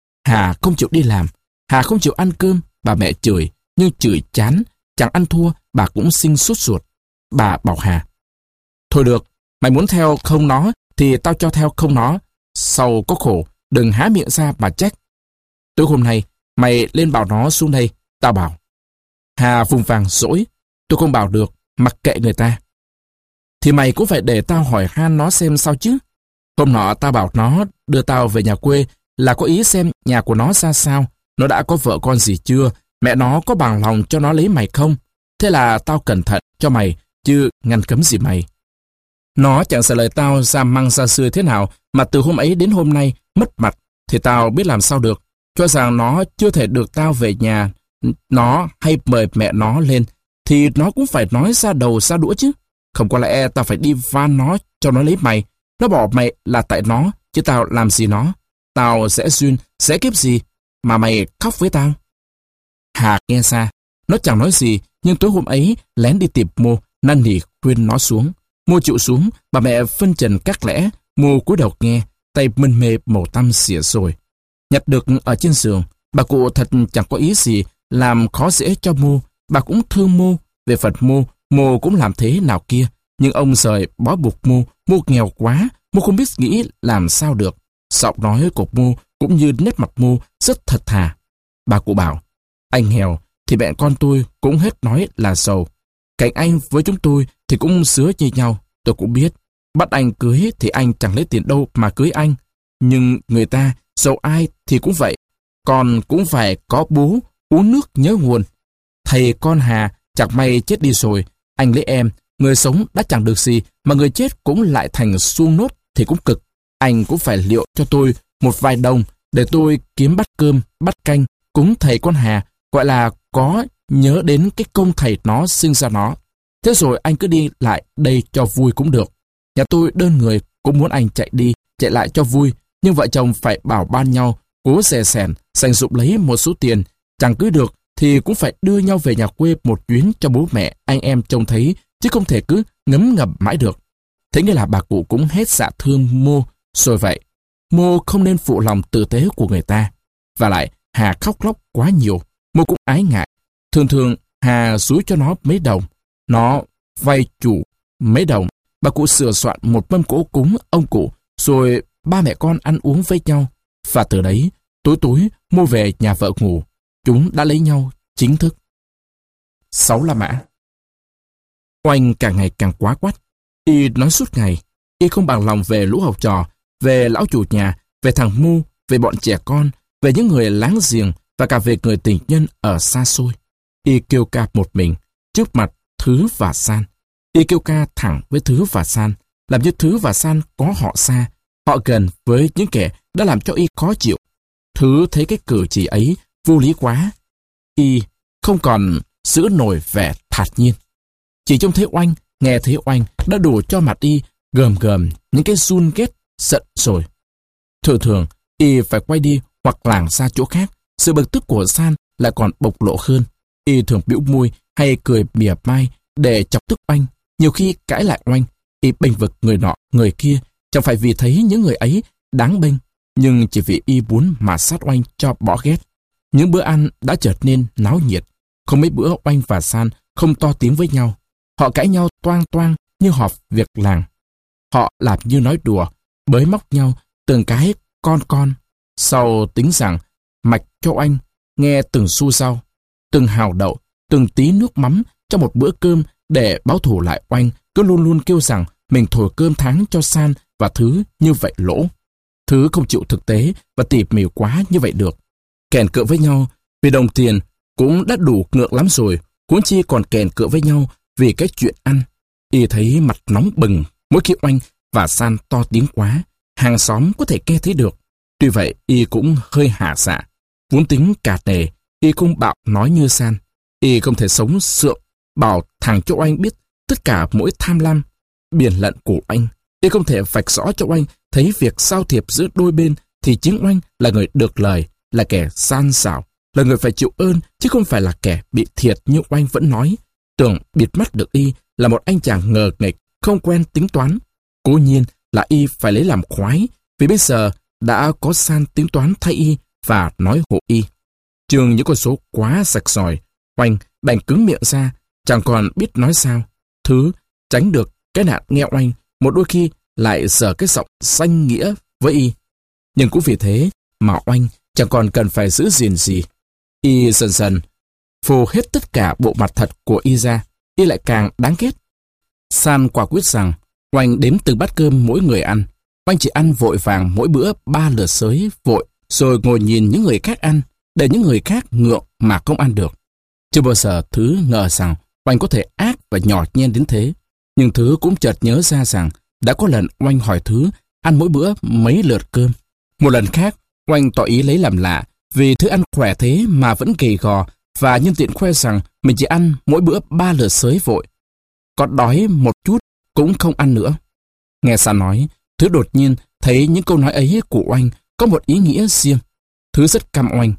Hà không chịu đi làm. Hà không chịu ăn cơm. Bà mẹ chửi, nhưng chửi chán. Chẳng ăn thua, bà cũng sinh sốt ruột. Bà bảo Hà. Thôi được, mày muốn theo không nó, thì tao cho theo không nó. Sau có khổ, đừng há miệng ra mà trách. Tối hôm nay, mày lên bảo nó xuống đây, tao bảo. Hà vùng vàng dỗi. Tôi không bảo được, mặc kệ người ta. Thì mày cũng phải để tao hỏi han nó xem sao chứ. Hôm nọ tao bảo nó đưa tao về nhà quê là có ý xem nhà của nó ra sao, nó đã có vợ con gì chưa, mẹ nó có bằng lòng cho nó lấy mày không. Thế là tao cẩn thận cho mày, chứ ngăn cấm gì mày. Nó chẳng sợ lời tao ra măng ra xưa thế nào, mà từ hôm ấy đến hôm nay mất mặt, thì tao biết làm sao được. Cho rằng nó chưa thể được tao về nhà nó hay mời mẹ nó lên, thì nó cũng phải nói ra đầu ra đũa chứ. Không có lẽ tao phải đi van nó cho nó lấy mày. Nó bỏ mày là tại nó, chứ tao làm gì nó. Tao sẽ duyên, sẽ kiếp gì mà mày khóc với tao. Hà nghe xa, nó chẳng nói gì, nhưng tối hôm ấy lén đi tìm Mô, năn nỉ khuyên nó xuống. Mô chịu xuống, bà mẹ phân trần các lẽ. Mô cúi đầu nghe, tay mân mê màu tăm xỉa rồi. Nhặt được ở trên giường, bà cụ thật chẳng có ý gì làm khó dễ cho Mô. Bà cũng thương Mô. Về phần Mô, Mô cũng làm thế nào kia. Nhưng ông rời bó buộc Mô. Mô nghèo quá, Mô không biết nghĩ làm sao được. Giọng nói của Mô cũng như nét mặt Mô rất thật thà. Bà cụ bảo, anh nghèo thì mẹ con tôi cũng hết nói là giàu. Cạnh anh với chúng tôi thì cũng xứa như nhau. Tôi cũng biết, bắt anh cưới thì anh chẳng lấy tiền đâu mà cưới anh. Nhưng người ta, giàu ai thì cũng vậy. Con cũng phải có bố, uống nước nhớ nguồn. Thầy con Hà chẳng may chết đi rồi, anh lấy em, người sống đã chẳng được gì, mà người chết cũng lại thành suông nốt thì cũng cực. Anh cũng phải liệu cho tôi một vài đồng để tôi kiếm bát cơm, bát canh, cúng thầy con Hà, gọi là có nhớ đến cái công thầy nó sinh ra nó. Thế rồi anh cứ đi lại đây cho vui cũng được. Nhà tôi đơn người cũng muốn anh chạy đi, chạy lại cho vui, nhưng vợ chồng phải bảo ban nhau, cố xè xẻn, dành dụm lấy một số tiền, chẳng cứ được thì cũng phải đưa nhau về nhà quê một chuyến cho bố mẹ, anh em trông thấy, chứ không thể cứ ngấm ngầm mãi được. Thế nghĩa là bà cụ cũng hết dạ thương Mô, rồi vậy. Mô không nên phụ lòng tử tế của người ta. Và lại, Hà khóc lóc quá nhiều, Mô cũng ái ngại. Thường thường, Hà xúi cho nó mấy đồng, nó vay chủ mấy đồng. Bà cụ sửa soạn một mâm cỗ cúng ông cụ, rồi ba mẹ con ăn uống với nhau. Và từ đấy, tối tối, Mô về nhà vợ ngủ. Chúng đã lấy nhau chính thức. Sáu La Mã. Oanh càng ngày càng quá quắt. Y nói suốt ngày. Y không bằng lòng về lũ học trò, về lão chủ nhà, về thằng Mu, về bọn trẻ con, về những người láng giềng và cả về người tình nhân ở xa xôi. Y kêu ca một mình, trước mặt Thứ và San. Y kêu ca thẳng với Thứ và San, làm như Thứ và San có họ xa, họ gần với những kẻ đã làm cho Y khó chịu. Thứ thấy cái cử chỉ ấy vô lý quá. Y không còn giữ nổi vẻ thản nhiên. Chỉ trông thấy Oanh, nghe thấy Oanh đã đủ cho mặt Y gờm gờm những cái run ghét giận rồi. Thường thường Y phải quay đi hoặc lảng ra chỗ khác. Sự bực tức của San lại còn bộc lộ hơn. Y thường bĩu môi hay cười mỉa mai để chọc tức Oanh. Nhiều khi cãi lại Oanh, Y bênh vực người nọ người kia, chẳng phải vì thấy những người ấy đáng bênh, nhưng chỉ vì Y muốn mà sát Oanh cho bỏ ghét. Những bữa ăn đã trở nên náo nhiệt. Không mấy bữa Oanh và San không to tiếng với nhau. Họ cãi nhau toang toang như họp việc làng. Họ làm như nói đùa, bới móc nhau từng cái con con. Sau tính rằng mạch cho Oanh nghe từng xu rau, từng hào đậu, từng tí nước mắm trong một bữa cơm để báo thù lại Oanh cứ luôn luôn kêu rằng mình thổi cơm tháng cho San và Thứ như vậy lỗ. Thứ không chịu thực tế và tỉ mỉ quá như vậy được. Kèn cựa với nhau vì đồng tiền cũng đã đủ ngượng lắm rồi, huống chi còn kèn cựa với nhau vì cái chuyện ăn. Y thấy mặt nóng bừng mỗi khi Oanh và San to tiếng quá, hàng xóm có thể nghe thấy được. Tuy vậy, Y cũng hơi hạ dạ. Vốn tính cà nề, Y không bạo nói như San. Y không thể sống sượng, bảo thẳng cho Oanh biết tất cả mỗi tham lam, biển lận của Oanh. Y không thể vạch rõ cho Oanh thấy việc giao thiệp giữa đôi bên thì chính Oanh là người được lời, là kẻ gian xảo, là người phải chịu ơn, chứ không phải là kẻ bị thiệt như Oanh vẫn nói. Tưởng bịt mắt được Y là một anh chàng ngờ nghịch, không quen tính toán. Cố nhiên là Y phải lấy làm khoái, vì bây giờ đã có San tính toán thay Y và nói hộ Y. Chừng những con số quá sạch sỏi, Oanh đành cứng miệng ra, chẳng còn biết nói sao. Thứ tránh được cái nạn nghe Oanh, một đôi khi lại giở cái giọng xanh nghĩa với Y. Nhưng cũng vì thế mà Oanh chẳng còn cần phải giữ gìn gì. Y dần dần phô hết tất cả bộ mặt thật của y ra, y lại càng đáng ghét. San quả quyết rằng Oanh đếm từng bát cơm mỗi người ăn. Oanh chỉ ăn vội vàng mỗi bữa ba lượt xới vội, rồi ngồi nhìn những người khác ăn, để những người khác ngượng mà không ăn được. Chưa bao giờ Thứ ngờ rằng Oanh có thể ác và nhỏ nhen đến thế. Nhưng Thứ cũng chợt nhớ ra rằng đã có lần Oanh hỏi Thứ ăn mỗi bữa mấy lượt cơm. Một lần khác, Oanh tỏ ý lấy làm lạ vì Thứ ăn khỏe thế mà vẫn gầy gò, và nhân tiện khoe rằng mình chỉ ăn mỗi bữa ba lượt xới vội. Có đói một chút cũng không ăn nữa. Nghe San nói, Thứ đột nhiên thấy những câu nói ấy của Oanh có một ý nghĩa riêng. Thứ rất căm Oanh.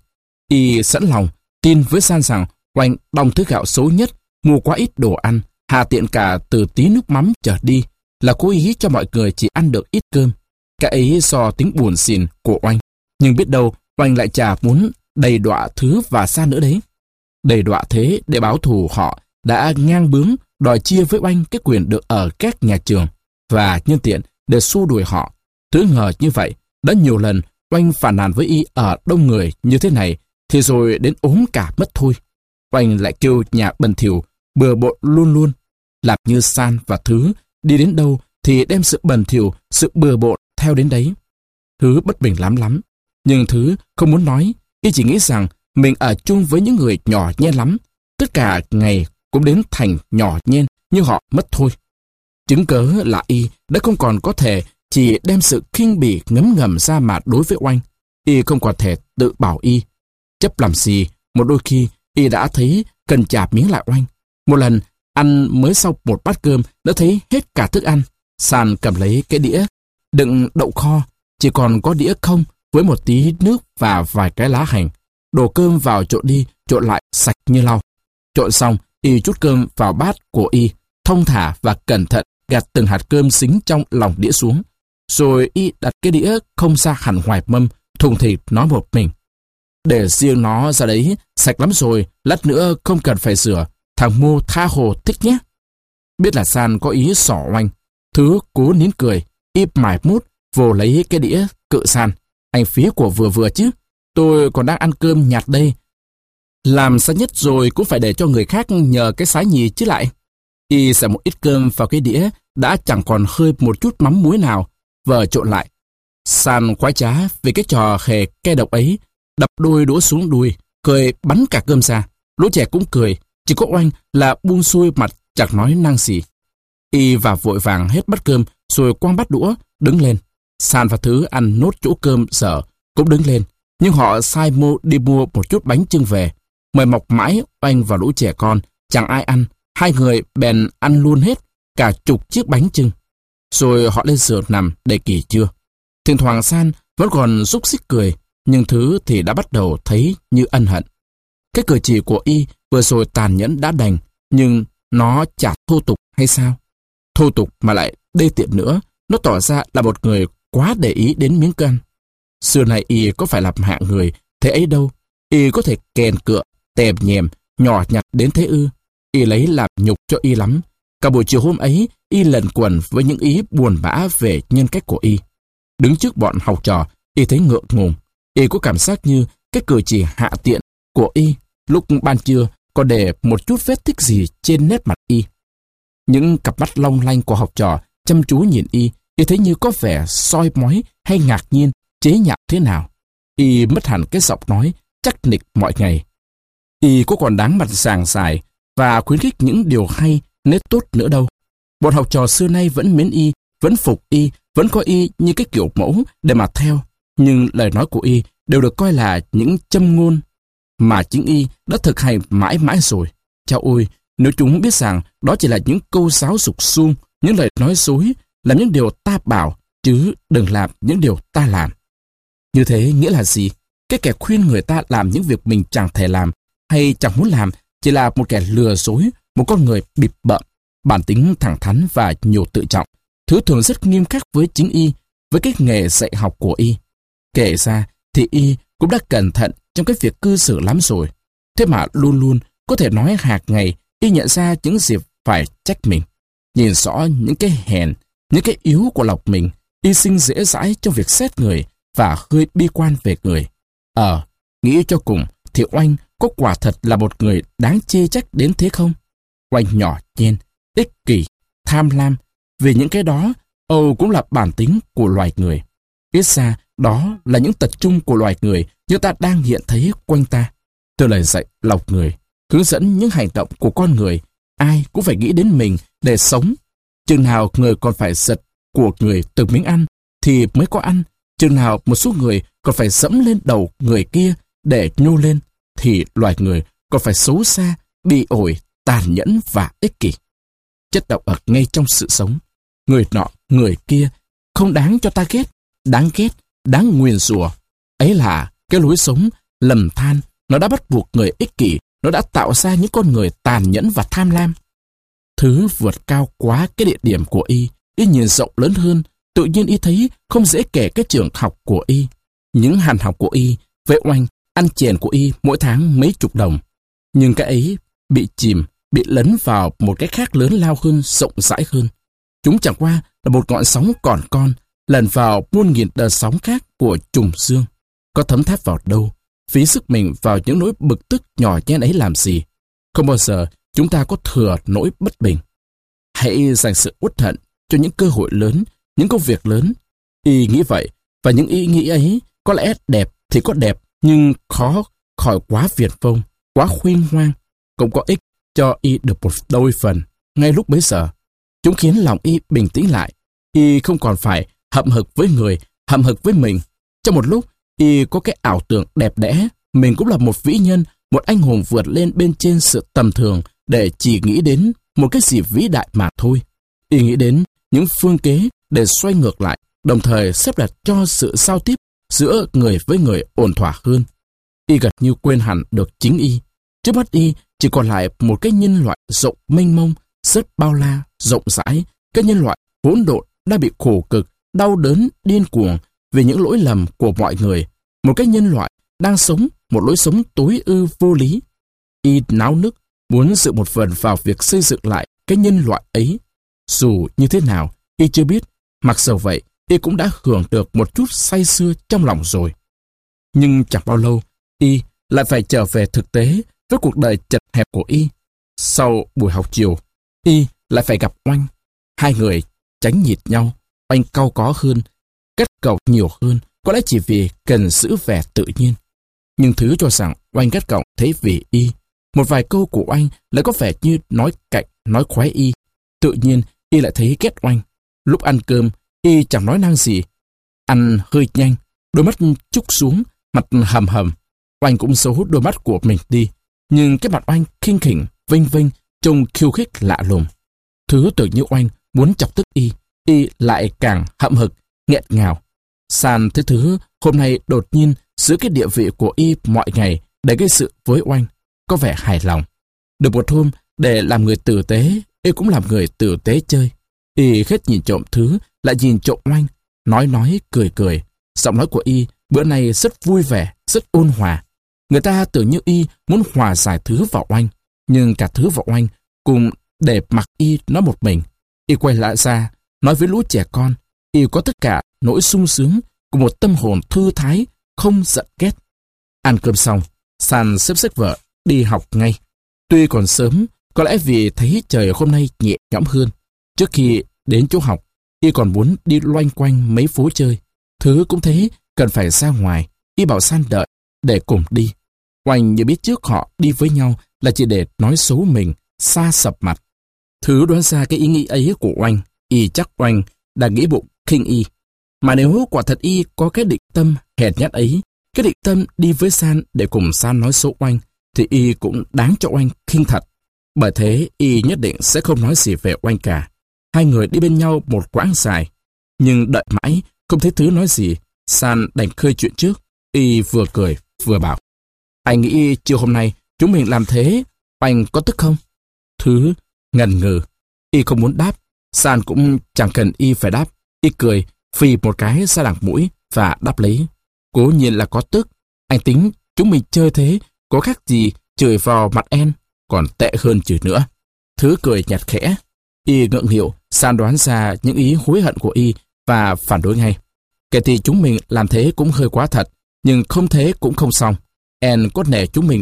Y sẵn lòng tin với San rằng Oanh đong thứ gạo xấu nhất, mua quá ít đồ ăn, hà tiện cả từ tí nước mắm trở đi, là cố ý cho mọi người chỉ ăn được ít cơm. Cái ấy do tính buồn xỉn của Oanh. Nhưng biết đâu Oanh lại chả muốn đầy đọa Thứ và San nữa đấy. Đầy đọa thế để báo thù họ đã ngang bướng đòi chia với Oanh cái quyền được ở các nhà trường, và nhân tiện để xua đuổi họ. Thứ ngờ như vậy, đã nhiều lần Oanh phàn nàn với y ở đông người như thế này, thì rồi đến ốm cả mất thôi. Oanh lại kêu nhà bẩn thỉu, bừa bộn luôn luôn, làm như San và Thứ đi đến đâu thì đem sự bẩn thỉu, sự bừa bộn theo đến đấy. Thứ bất bình lắm lắm, nhưng Thứ không muốn nói. Y chỉ nghĩ rằng mình ở chung với những người nhỏ nhen lắm, tất cả ngày cũng đến thành nhỏ nhen như họ mất thôi. Chứng cớ là y đã không còn có thể chỉ đem sự khinh bỉ ngấm ngầm ra mà đối với Oanh. Y không còn thể tự bảo y. Chấp làm gì, một đôi khi y đã thấy cần chạp miếng lại Oanh. Một lần, ăn mới sau một bát cơm đã thấy hết cả thức ăn. San cầm lấy cái đĩa đựng đậu kho, chỉ còn có đĩa không với một tí nước và vài cái lá hành. Đổ cơm vào trộn đi, trộn lại sạch như lau. Trộn xong, y chút cơm vào bát của y, thông thả và cẩn thận gạt từng hạt cơm xính trong lòng đĩa xuống. Rồi y đặt cái đĩa không ra hẳn ngoài mâm, thùng thịt nói một mình: để riêng nó ra đấy, sạch lắm rồi, lát nữa không cần phải rửa, thằng Mô tha hồ thích nhé. Biết là San có ý xỏ Oanh, Thứ cố nín cười, y mải mút vồ lấy cái đĩa cự San: anh phí của vừa vừa chứ, tôi còn đang ăn cơm nhạt đây. Làm sao nhất rồi cũng phải để cho người khác nhờ cái sái nhì chứ lại. Y xả một ít cơm vào cái đĩa đã chẳng còn hơi một chút mắm muối nào, vờ trộn lại. San khoái trá vì cái trò hề cay độc ấy, đập đôi đũa xuống đùi, cười bắn cả cơm ra. Lũ trẻ cũng cười, chỉ có Oanh là buông xuôi mặt chẳng nói năng gì. Y và vội vàng hết bát cơm rồi quăng bát đũa, đứng lên. San và Thứ ăn nốt chỗ cơm dở cũng đứng lên, nhưng họ sai Mô đi mua một chút bánh chưng về. Mời mọc mãi Oanh và lũ trẻ con, chẳng ai ăn. Hai người bèn ăn luôn hết cả chục chiếc bánh chưng. Rồi họ lên giường nằm để nghỉ trưa. Thỉnh thoảng San vẫn còn rúc xích cười, nhưng Thứ thì đã bắt đầu thấy như ân hận. Cái cử chỉ của y vừa rồi tàn nhẫn đã đành, nhưng nó chả thô tục hay sao? Thô tục mà lại đê tiện nữa, nó tỏ ra là một người quá để ý đến miếng cơm. Xưa này y có phải làm hạng người thế ấy đâu. Y có thể kèn cựa, tèm nhèm, nhỏ nhặt đến thế ư? Y lấy làm nhục cho y lắm. Cả buổi chiều hôm ấy, y lẩn quẩn với những ý buồn bã về nhân cách của y. Đứng trước bọn học trò, y thấy ngượng ngùng. Y có cảm giác như cái cử chỉ hạ tiện của y lúc ban trưa có để một chút vết tích gì trên nét mặt y. Những cặp mắt long lanh của học trò chăm chú nhìn y, y thấy như có vẻ soi mói hay ngạc nhiên, chế nhạo thế nào. Y mất hẳn cái giọng nói chắc nịch mọi ngày. Y có còn đáng mặt sàng sài và khuyến khích những điều hay, nét tốt nữa đâu. Bọn học trò xưa nay vẫn mến y, vẫn phục y, vẫn coi y như cái kiểu mẫu để mà theo. Nhưng lời nói của y đều được coi là những châm ngôn mà chính y đã thực hành mãi mãi rồi. Chao ôi, nếu chúng biết rằng đó chỉ là những câu sáo sục suông, những lời nói dối, làm những điều ta bảo, chứ đừng làm những điều ta làm. Như thế nghĩa là gì? Cái kẻ khuyên người ta làm những việc mình chẳng thể làm hay chẳng muốn làm chỉ là một kẻ lừa dối, một con người bịp bợm, bản tính thẳng thắn và nhiều tự trọng. Thứ thường rất nghiêm khắc với chính y, với cái nghề dạy học của y. Kể ra thì y cũng đã cẩn thận trong cái việc cư xử lắm rồi. Thế mà luôn luôn có thể nói hạc ngày y nhận ra những dịp phải trách mình. Nhìn rõ những cái hèn, những cái yếu của lòng mình, y sinh dễ dãi trong việc xét người và hơi bi quan về người. Ờ, nghĩ cho cùng thì Oanh có quả thật là một người đáng chê trách đến thế không? Oanh nhỏ nhen, ích kỷ, tham lam. Vì những cái đó, Âu cũng là bản tính của loài người. Ít ra, đó là những tật chung của loài người như ta đang hiện thấy quanh ta. Từ lời dạy lọc người, hướng dẫn những hành động của con người, ai cũng phải nghĩ đến mình để sống. Chừng nào người còn phải giật của người từng miếng ăn thì mới có ăn. Chừng nào một số người còn phải dẫm lên đầu người kia để nhô lên thì loài người còn phải xấu xa, bị ổi, tàn nhẫn và ích kỷ. Chất độc ở ngay trong sự sống. Người nọ, người kia không đáng cho ta ghét, đáng ghét, đáng nguyền rủa. Ấy là cái lối sống lầm than, nó đã bắt buộc người ích kỷ, nó đã tạo ra những con người tàn nhẫn và tham lam. Thứ vượt cao quá cái địa điểm của y, y nhìn rộng lớn hơn, tự nhiên y thấy không dễ kể cái trường học của y. Những hàn học của y, vệ oanh, ăn chèn của y mỗi tháng mấy chục đồng. Nhưng cái ấy bị chìm, bị lấn vào một cái khác lớn lao hơn, rộng rãi hơn. Chúng chẳng qua là một ngọn sóng còn con, lần vào muôn nghìn đợt sóng khác của trùng dương. Có thấm tháp vào đâu, phí sức mình vào những nỗi bực tức nhỏ nhen ấy làm gì? Không bao giờ chúng ta có thừa nỗi bất bình. Hãy dành sự uất hận cho những cơ hội lớn, những công việc lớn. Y nghĩ vậy, và những ý nghĩ ấy có lẽ đẹp thì có đẹp, nhưng khó khỏi quá viển vông, quá khuynh hoang. Cũng có ích cho y được một đôi phần ngay lúc bấy giờ. Chúng khiến lòng y bình tĩnh lại. Y không còn phải hậm hực với người, hậm hực với mình. Trong một lúc, y có cái ảo tưởng đẹp đẽ, mình cũng là một vĩ nhân, một anh hùng vượt lên bên trên sự tầm thường để chỉ nghĩ đến một cái gì vĩ đại mà thôi. Y nghĩ đến những phương kế để xoay ngược lại, đồng thời xếp đặt cho sự giao tiếp giữa người với người ổn thỏa hơn. Y gần như quên hẳn được chính y. Trước mắt y chỉ còn lại một cái nhân loại rộng mênh mông, rất bao la, rộng rãi, cái nhân loại hỗn độn đã bị khổ cực, đau đớn, điên cuồng vì những lỗi lầm của mọi người. Một cái nhân loại đang sống một lối sống tối ưu vô lý. Y náo nức muốn dự một phần vào việc xây dựng lại cái nhân loại ấy. Dù như thế nào, y chưa biết. Mặc dầu vậy, y cũng đã hưởng được một chút say sưa trong lòng rồi. Nhưng chẳng bao lâu, y lại phải trở về thực tế với cuộc đời chật hẹp của y. Sau buổi học chiều, y lại phải gặp Oanh. Hai người tránh nhịt nhau. Oanh cau có hơn, cắt cậu nhiều hơn, có lẽ chỉ vì cần giữ vẻ tự nhiên. Nhưng Thứ cho rằng Oanh ghét cậu thấy vì y. Một vài câu của Oanh lại có vẻ như nói cạnh, nói khoái y. Tự nhiên, y lại thấy ghét Oanh. Lúc ăn cơm, y chẳng nói năng gì. Ăn hơi nhanh, đôi mắt trúc xuống, mặt hầm hầm. Oanh cũng giấu đôi mắt của mình đi. Nhưng cái mặt Oanh khinh khỉnh, vênh vênh, trông khiêu khích lạ lùng. Thứ tưởng như Oanh muốn chọc tức y, y lại càng hậm hực, nghẹn ngào. San thấy Thứ hôm nay đột nhiên giữ cái địa vị của y mọi ngày để gây sự với Oanh, có vẻ hài lòng. Được một hôm, để làm người tử tế, y cũng làm người tử tế chơi. Y hết nhìn trộm Thứ, lại nhìn trộm Oanh, nói nói, cười cười. Giọng nói của y bữa nay rất vui vẻ, rất ôn hòa. Người ta tưởng như y muốn hòa giải Thứ vào Oanh, nhưng cả Thứ và Oanh cùng để mặc y nói một mình. Y quay lại ra, nói với lũ trẻ con, y có tất cả nỗi sung sướng của một tâm hồn thư thái, không giận ghét. Ăn cơm xong, San xếp sách vở, đi học ngay. Tuy còn sớm, có lẽ vì thấy trời hôm nay nhẹ nhõm hơn. Trước khi đến chỗ học, y còn muốn đi loanh quanh mấy phố chơi. Thứ cũng thấy cần phải ra ngoài, y bảo San đợi, để cùng đi. Oanh như biết trước họ đi với nhau là chỉ để nói xấu mình, xa sập mặt. Thứ đoán ra cái ý nghĩ ấy của Oanh, y chắc Oanh đang nghĩ bụng khinh y. Mà nếu quả thật y có cái định tâm hèn nhát ấy, cái định tâm đi với San để cùng San nói xấu Oanh, thì y cũng đáng cho Oanh khinh thật. Bởi thế, y nhất định sẽ không nói gì về Oanh cả. Hai người đi bên nhau một quãng dài. Nhưng đợi mãi, không thấy Thứ nói gì, San đành khơi chuyện trước. Y vừa cười, vừa bảo. Anh nghĩ chiều hôm nay chúng mình làm thế, Oanh có tức không? Thứ ngần ngừ. Y không muốn đáp. San cũng chẳng cần y phải đáp. Y cười, phì một cái ra đằng mũi và đáp lấy. Cố nhiên là có tức. Anh tính chúng mình chơi thế, có khác gì chửi vào mặt em, còn tệ hơn chửi nữa. Thứ cười nhạt khẽ. Y ngượng nghịu, San đoán ra những ý hối hận của y và phản đối ngay. Kể thì chúng mình làm thế cũng hơi quá thật, nhưng không thế cũng không xong. En có nể chúng mình đâu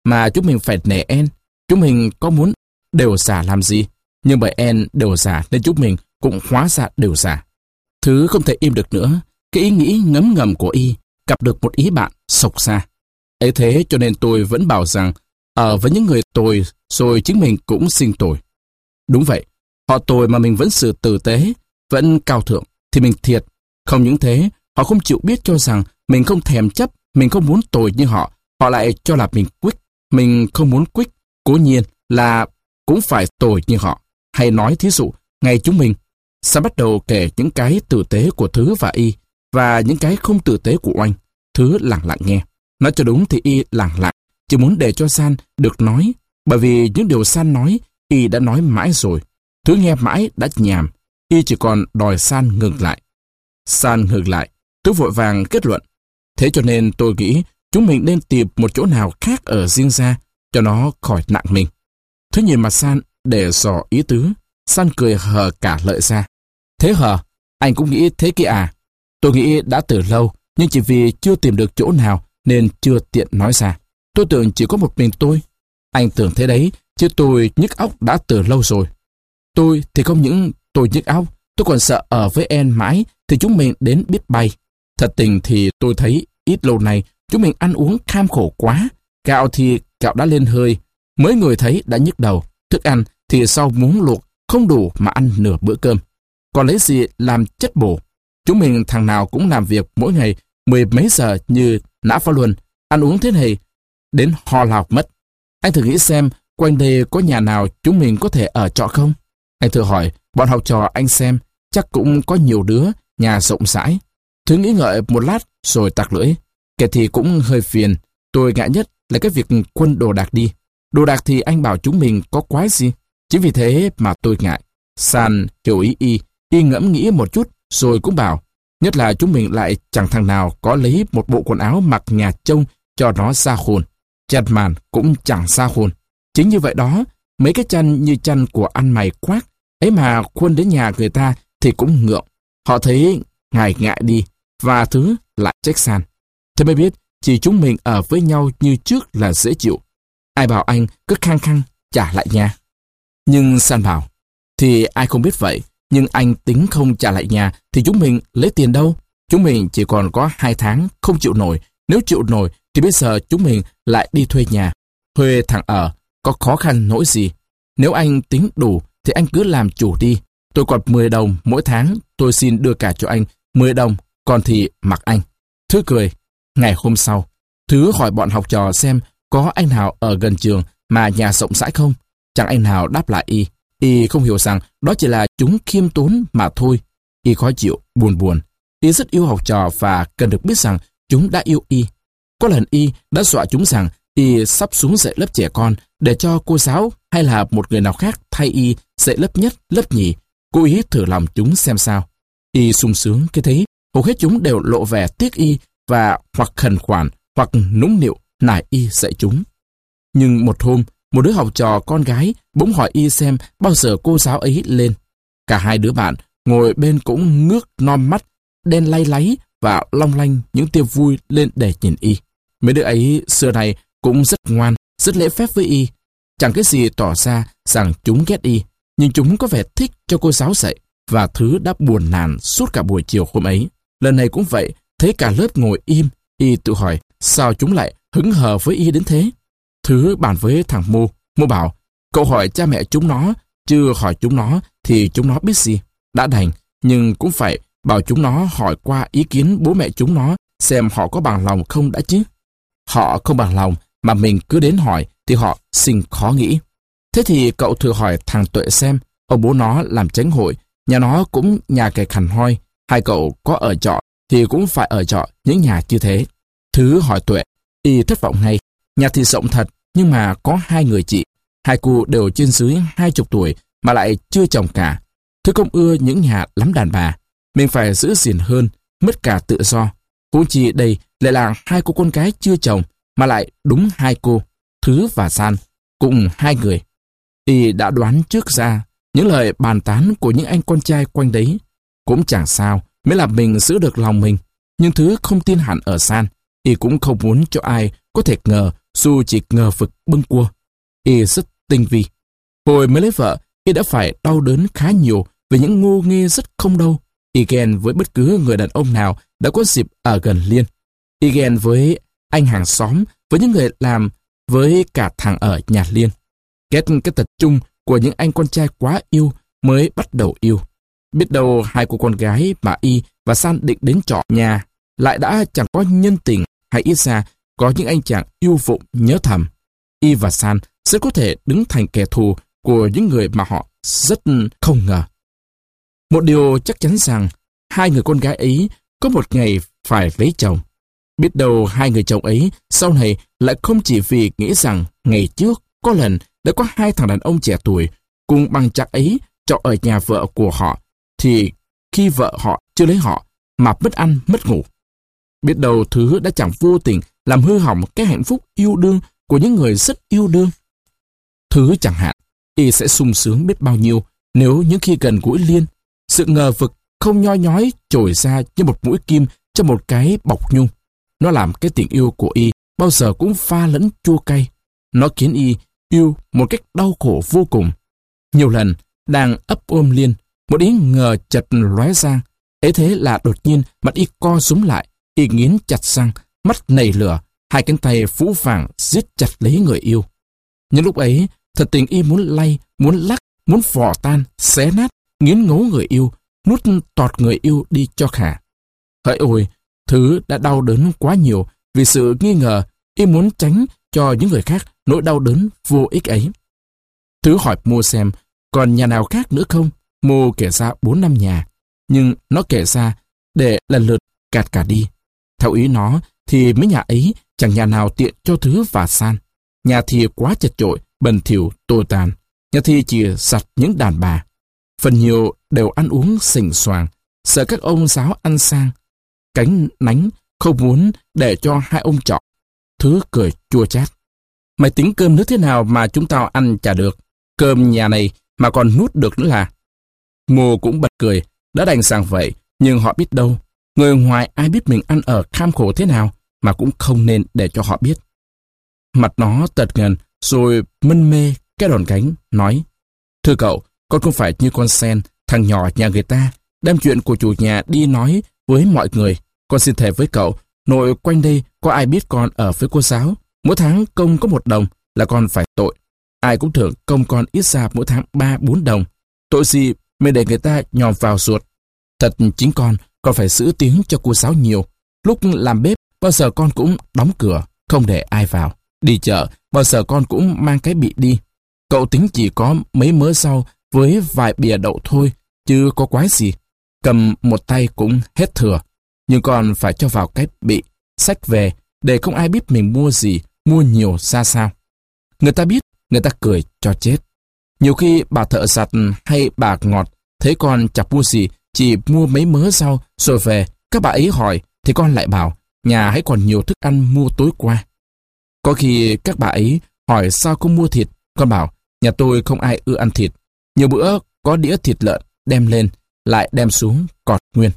mà chúng mình phải nể En. Chúng mình có muốn đều giả làm gì, nhưng bởi En đều giả nên chúng mình cũng hóa ra đều giả. Thứ không thể im được nữa, cái ý nghĩ ngấm ngầm của y gặp được một ý bạn sộc xa. Ấy thế cho nên tôi vẫn bảo rằng ở với những người tồi rồi chính mình cũng sinh tồi. Đúng vậy, họ tồi mà mình vẫn xử tử tế, vẫn cao thượng thì mình thiệt. Không những thế, họ không chịu biết cho rằng mình không thèm chấp, mình không muốn tồi như họ, họ lại cho là mình quích. Mình không muốn quích, cố nhiên là cũng phải tồi như họ. Hay nói thí dụ, ngày chúng mình sẽ bắt đầu kể những cái tử tế của Thứ và Y và những cái không tử tế của Oanh. Thứ lặng lặng nghe. Nói cho đúng thì Y lặng lặng, chỉ muốn để cho San được nói, bởi vì những điều San nói, Y đã nói mãi rồi. Thứ nghe mãi đã nhàm, Y chỉ còn đòi San ngừng lại. San ngừng lại, Thứ vội vàng kết luận. Thế cho nên tôi nghĩ chúng mình nên tìm một chỗ nào khác ở riêng ra, cho nó khỏi nặng mình. Thứ nhìn mặt San để dò ý Tứ. San cười hờ cả lợi ra. Thế hờ, anh cũng nghĩ thế kia à? Tôi nghĩ đã từ lâu, nhưng chỉ vì chưa tìm được chỗ nào nên chưa tiện nói ra. Tôi tưởng chỉ có một mình tôi. Anh tưởng thế đấy, chứ tôi nhức óc đã từ lâu rồi. Tôi thì không những tôi nhức óc, tôi còn sợ ở với En mãi thì chúng mình đến biết bay. Thật tình thì tôi thấy ít lâu này chúng mình ăn uống kham khổ quá. Gạo thì gạo đã lên hơi, mới ngồi thấy đã nhức đầu. Thức ăn thì sau muốn luộc, không đủ mà ăn nửa bữa cơm. Còn lấy gì làm chất bổ? Chúng mình thằng nào cũng làm việc mỗi ngày mười mấy giờ như nã phá luân, ăn uống thế này đến ho lào mất. Anh thử nghĩ xem quanh đây có nhà nào chúng mình có thể ở trọ không? Anh thử hỏi bọn học trò anh xem, chắc cũng có nhiều đứa nhà rộng rãi. Thứ nghĩ ngợi một lát rồi tặc lưỡi. Kể thì cũng hơi phiền, tôi ngại nhất là cái việc quân đồ đạc đi. Đồ đạc thì anh bảo chúng mình có quái gì. Chính vì thế mà tôi ngại. San hiểu ý Y, Y ngẫm nghĩ một chút rồi cũng bảo, nhất là chúng mình lại chẳng thằng nào có lấy một bộ quần áo mặc nhà trông cho nó ra hồn. Chăn màn cũng chẳng ra hồn. Chính như vậy đó, mấy cái chăn như chăn của ăn mày khoác, ấy mà khuôn đến nhà người ta thì cũng ngượng. Họ thấy ngại ngại đi, và Thứ lại trách San. Thế mới biết, chỉ chúng mình ở với nhau như trước là dễ chịu. Ai bảo anh cứ khăng khăng trả lại nhà. Nhưng San bảo, thì ai không biết vậy, nhưng anh tính không trả lại nhà thì chúng mình lấy tiền đâu? Chúng mình chỉ còn có hai tháng không chịu nổi. Nếu chịu nổi thì bây giờ chúng mình lại đi thuê nhà. Thuê thằng ở, có khó khăn nỗi gì? Nếu anh tính đủ thì anh cứ làm chủ đi. Tôi còn mười đồng mỗi tháng, tôi xin đưa cả cho anh mười đồng, còn thì mặc anh. Thứ cười. Ngày hôm sau, Thứ hỏi bọn học trò xem có anh nào ở gần trường mà nhà rộng rãi không? Chẳng anh nào đáp lại Y. Y không hiểu rằng đó chỉ là chúng khiêm tốn mà thôi. Y khó chịu, buồn buồn. Y rất yêu học trò và cần được biết rằng chúng đã yêu Y. Có lần Y đã dọa chúng rằng Y sắp xuống dạy lớp trẻ con để cho cô giáo hay là một người nào khác thay Y dạy lớp nhất, lớp nhì. Cố ý thử lòng chúng xem sao. Y sung sướng khi thấy hầu hết chúng đều lộ vẻ tiếc Y và hoặc khẩn khoản hoặc nũng nịu nài Y dạy chúng. Nhưng một hôm, một đứa học trò con gái bỗng hỏi Y xem bao giờ cô giáo ấy lên. Cả hai đứa bạn ngồi bên cũng ngước non mắt, đen lay láy và long lanh những tia vui lên để nhìn Y. Mấy đứa ấy xưa này cũng rất ngoan, rất lễ phép với Y. Chẳng cái gì tỏ ra rằng chúng ghét Y, nhưng chúng có vẻ thích cho cô giáo dạy, và Thứ đã buồn nản suốt cả buổi chiều hôm ấy. Lần này cũng vậy, thấy cả lớp ngồi im, Y tự hỏi sao chúng lại hứng hờ với Y đến thế. Thứ bàn với thằng Mô, Mô bảo, cậu hỏi cha mẹ chúng nó, chứ hỏi chúng nó thì chúng nó biết gì. Đã đành, nhưng cũng phải bảo chúng nó hỏi qua ý kiến bố mẹ chúng nó, xem họ có bằng lòng không đã chứ. Họ không bằng lòng, mà mình cứ đến hỏi thì họ sinh khó nghĩ. Thế thì cậu thử hỏi thằng Tuệ xem, ông bố nó làm chánh hội, nhà nó cũng nhà kẻ khằn hoi, hai cậu có ở trọ thì cũng phải ở trọ những nhà như thế. Thứ hỏi Tuệ, Y thất vọng ngay. Nhà thì rộng thật, nhưng mà có hai người chị. Hai cô đều trên dưới hai chục tuổi mà lại chưa chồng cả. Thứ không ưa những nhà lắm đàn bà. Mình phải giữ gìn hơn, mất cả tự do. Huống chi đây lại là hai cô con gái chưa chồng, mà lại đúng hai cô, Thứ và San, cùng hai người. Y đã đoán trước ra những lời bàn tán của những anh con trai quanh đấy. Cũng chẳng sao, mới làm mình giữ được lòng mình. Nhưng Thứ không tin hẳn ở San. Y cũng không muốn cho ai có thể ngờ dù chỉ ngờ vực bâng quơ. Y rất tinh vi. Hồi mới lấy vợ, Y đã phải đau đớn khá nhiều về những ngô nghê rất không đâu. Y ghen với bất cứ người đàn ông nào đã có dịp ở gần Liên. Y ghen với anh hàng xóm, với những người làm, với cả thằng ở nhà Liên. Ghét cái tật chung của những anh con trai quá yêu mới bắt đầu yêu. Biết đâu hai cô con gái mà Y và San định đến trọ nhà lại đã chẳng có nhân tình, hay ít ra có những anh chàng yêu vụng nhớ thầm. Y và San sẽ có thể đứng thành kẻ thù của những người mà họ rất không ngờ. Một điều chắc chắn rằng hai người con gái ấy có một ngày phải lấy chồng. Biết đâu hai người chồng ấy sau này lại không chỉ vì nghĩ rằng ngày trước có lần đã có hai thằng đàn ông trẻ tuổi cùng bằng chạc ấy trọ ở nhà vợ của họ, thì khi vợ họ chưa lấy họ mà mất ăn mất ngủ. Biết đâu Thứ đã chẳng vô tình làm hư hỏng cái hạnh phúc yêu đương của những người rất yêu đương. Thứ chẳng hạn, Y sẽ sung sướng biết bao nhiêu nếu những khi gần gũi Liên, sự ngờ vực không nhoi nhói trồi ra như một mũi kim trong một cái bọc nhung. Nó làm cái tình yêu của Y bao giờ cũng pha lẫn chua cay. Nó khiến Y yêu một cách đau khổ vô cùng. Nhiều lần, đang ấp ôm Liên, một ý ngờ chợt lóe ra. Ấy thế là đột nhiên mặt Y co rúm lại, Y nghiến chặt răng, mắt nảy lửa, hai cánh tay phũ phàng siết chặt lấy người yêu. Những lúc ấy, thật tình Y muốn lay, muốn lắc, muốn phò tan, xé nát, nghiến ngấu người yêu, nuốt tọt người yêu đi cho khả. Hỡi ôi, Thứ đã đau đớn quá nhiều vì sự nghi ngờ. Y muốn tránh cho những người khác nỗi đau đớn vô ích ấy. Thứ hỏi Mô xem còn nhà nào khác nữa không. Mô kể ra bốn năm nhà, nhưng nó kể ra để lần lượt gạt cả đi. Theo ý nó thì mấy nhà ấy chẳng nhà nào tiện cho Thứ và San. Nhà thì quá chật chội, bẩn thỉu, tồi tàn. Nhà thì chỉ giặt những đàn bà. Phần nhiều đều ăn uống xỉnh xoàng, sợ các ông giáo ăn sang. Cánh nánh không muốn để cho hai ông trọ. Thứ cười chua chát. Mày tính cơm nước thế nào mà chúng tao ăn chả được. Cơm nhà này mà còn nuốt được nữa là. Mô cũng bật cười, đã đành rằng vậy, nhưng họ biết đâu. Người ngoài ai biết mình ăn ở kham khổ thế nào, mà cũng không nên để cho họ biết. Mặt nó tật ngần, rồi mân mê cái đòn gánh, nói: Thưa cậu, con không phải như con sen, thằng nhỏ nhà người ta, đem chuyện của chủ nhà đi nói với mọi người. Con xin thề với cậu, nội quanh đây có ai biết con ở với cô giáo. Mỗi tháng công có một đồng là con phải tội. Ai cũng thưởng công con ít ra mỗi tháng ba bốn đồng. Tội gì mới để người ta nhòm vào ruột. Thật chính con, con phải giữ tiếng cho cô giáo nhiều. Lúc làm bếp, bao giờ con cũng đóng cửa, không để ai vào. Đi chợ, bao giờ con cũng mang cái bị đi. Cậu tính chỉ có mấy mớ rau với vài bìa đậu thôi, chứ có quái gì. Cầm một tay cũng hết thừa. Nhưng con phải cho vào cái bị, xách về, để không ai biết mình mua gì, mua nhiều ra sao. Người ta biết, người ta cười cho chết. Nhiều khi bà thợ giặt hay bà ngọt thấy con chẳng mua gì, chỉ mua mấy mớ rau rồi về, các bà ấy hỏi thì con lại bảo nhà hãy còn nhiều thức ăn mua tối qua. Có khi các bà ấy hỏi sao không mua thịt, con bảo nhà tôi không ai ưa ăn thịt. Nhiều bữa có đĩa thịt lợn đem lên, lại đem xuống cọt nguyên.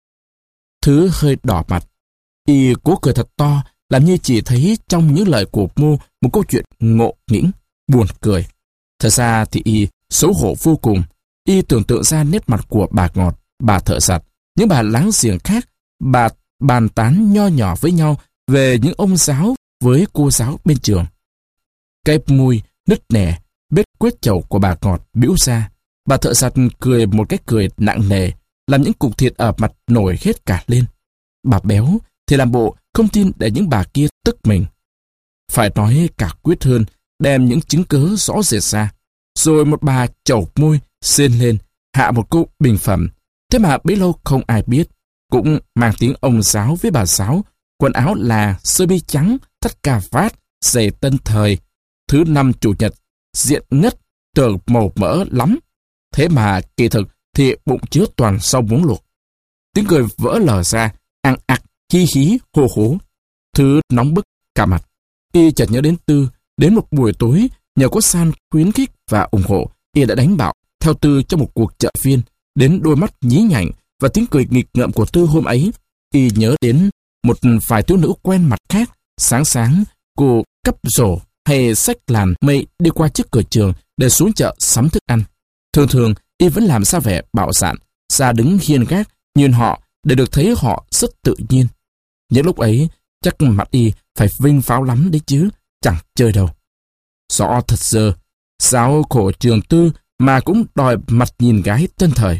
Thứ hơi đỏ mặt. Y cố cười thật to, làm như chỉ thấy trong những lời của Mô một câu chuyện ngộ nghĩnh, buồn cười. Thật ra thì Y xấu hổ vô cùng. Y tưởng tượng ra nét mặt của bà Ngọt, bà thợ giặt, những bà láng giềng khác, bà bàn tán nho nhỏ với nhau về những ông giáo với cô giáo bên trường. Cái mùi nứt nẻ, bết quết chầu của bà Ngọt biểu ra. Bà thợ giặt cười một cái cười nặng nề, làm những cục thịt ở mặt nổi hết cả lên. Bà Béo thì làm bộ không tin để những bà kia tức mình. Phải nói cả quyết hơn, đem những chứng cớ rõ rệt ra. Rồi một bà chầu môi, xên lên, hạ một câu bình phẩm. Thế mà bấy lâu không ai biết. Cũng mang tiếng ông giáo với bà giáo. Quần áo là sơ mi trắng, thắt cà vát, giày tân thời. Thứ năm chủ nhật, diện ngất, tưởng màu mỡ lắm. Thế mà kỳ thực thì bụng chứa toàn rau muống luộc. Tiếng cười vỡ lờ ra, ăn ặc, hi hí, hô hố. Thứ nóng bức cả mặt. Y chợt nhớ đến Tư, đến một buổi tối, nhờ có San khuyến khích và ủng hộ, Y đã đánh bạo theo Tư trong một cuộc chợ phiên. Đến đôi mắt nhí nhảnh và tiếng cười nghịch ngợm của Tư hôm ấy, Y nhớ đến một vài thiếu nữ quen mặt khác. Sáng sáng, cô cắp rổ hay xách làn mây đi qua trước cửa trường để xuống chợ sắm thức ăn. Thường thường, y vẫn làm ra vẻ bạo dạn, ra đứng hiên gác, nhìn họ để được thấy họ rất tự nhiên. Những lúc ấy, chắc mặt y phải vinh pháo lắm đấy chứ, chẳng chơi đâu. Rõ thật giờ, sao khổ trường tư mà cũng đòi mặt nhìn gái tân thời.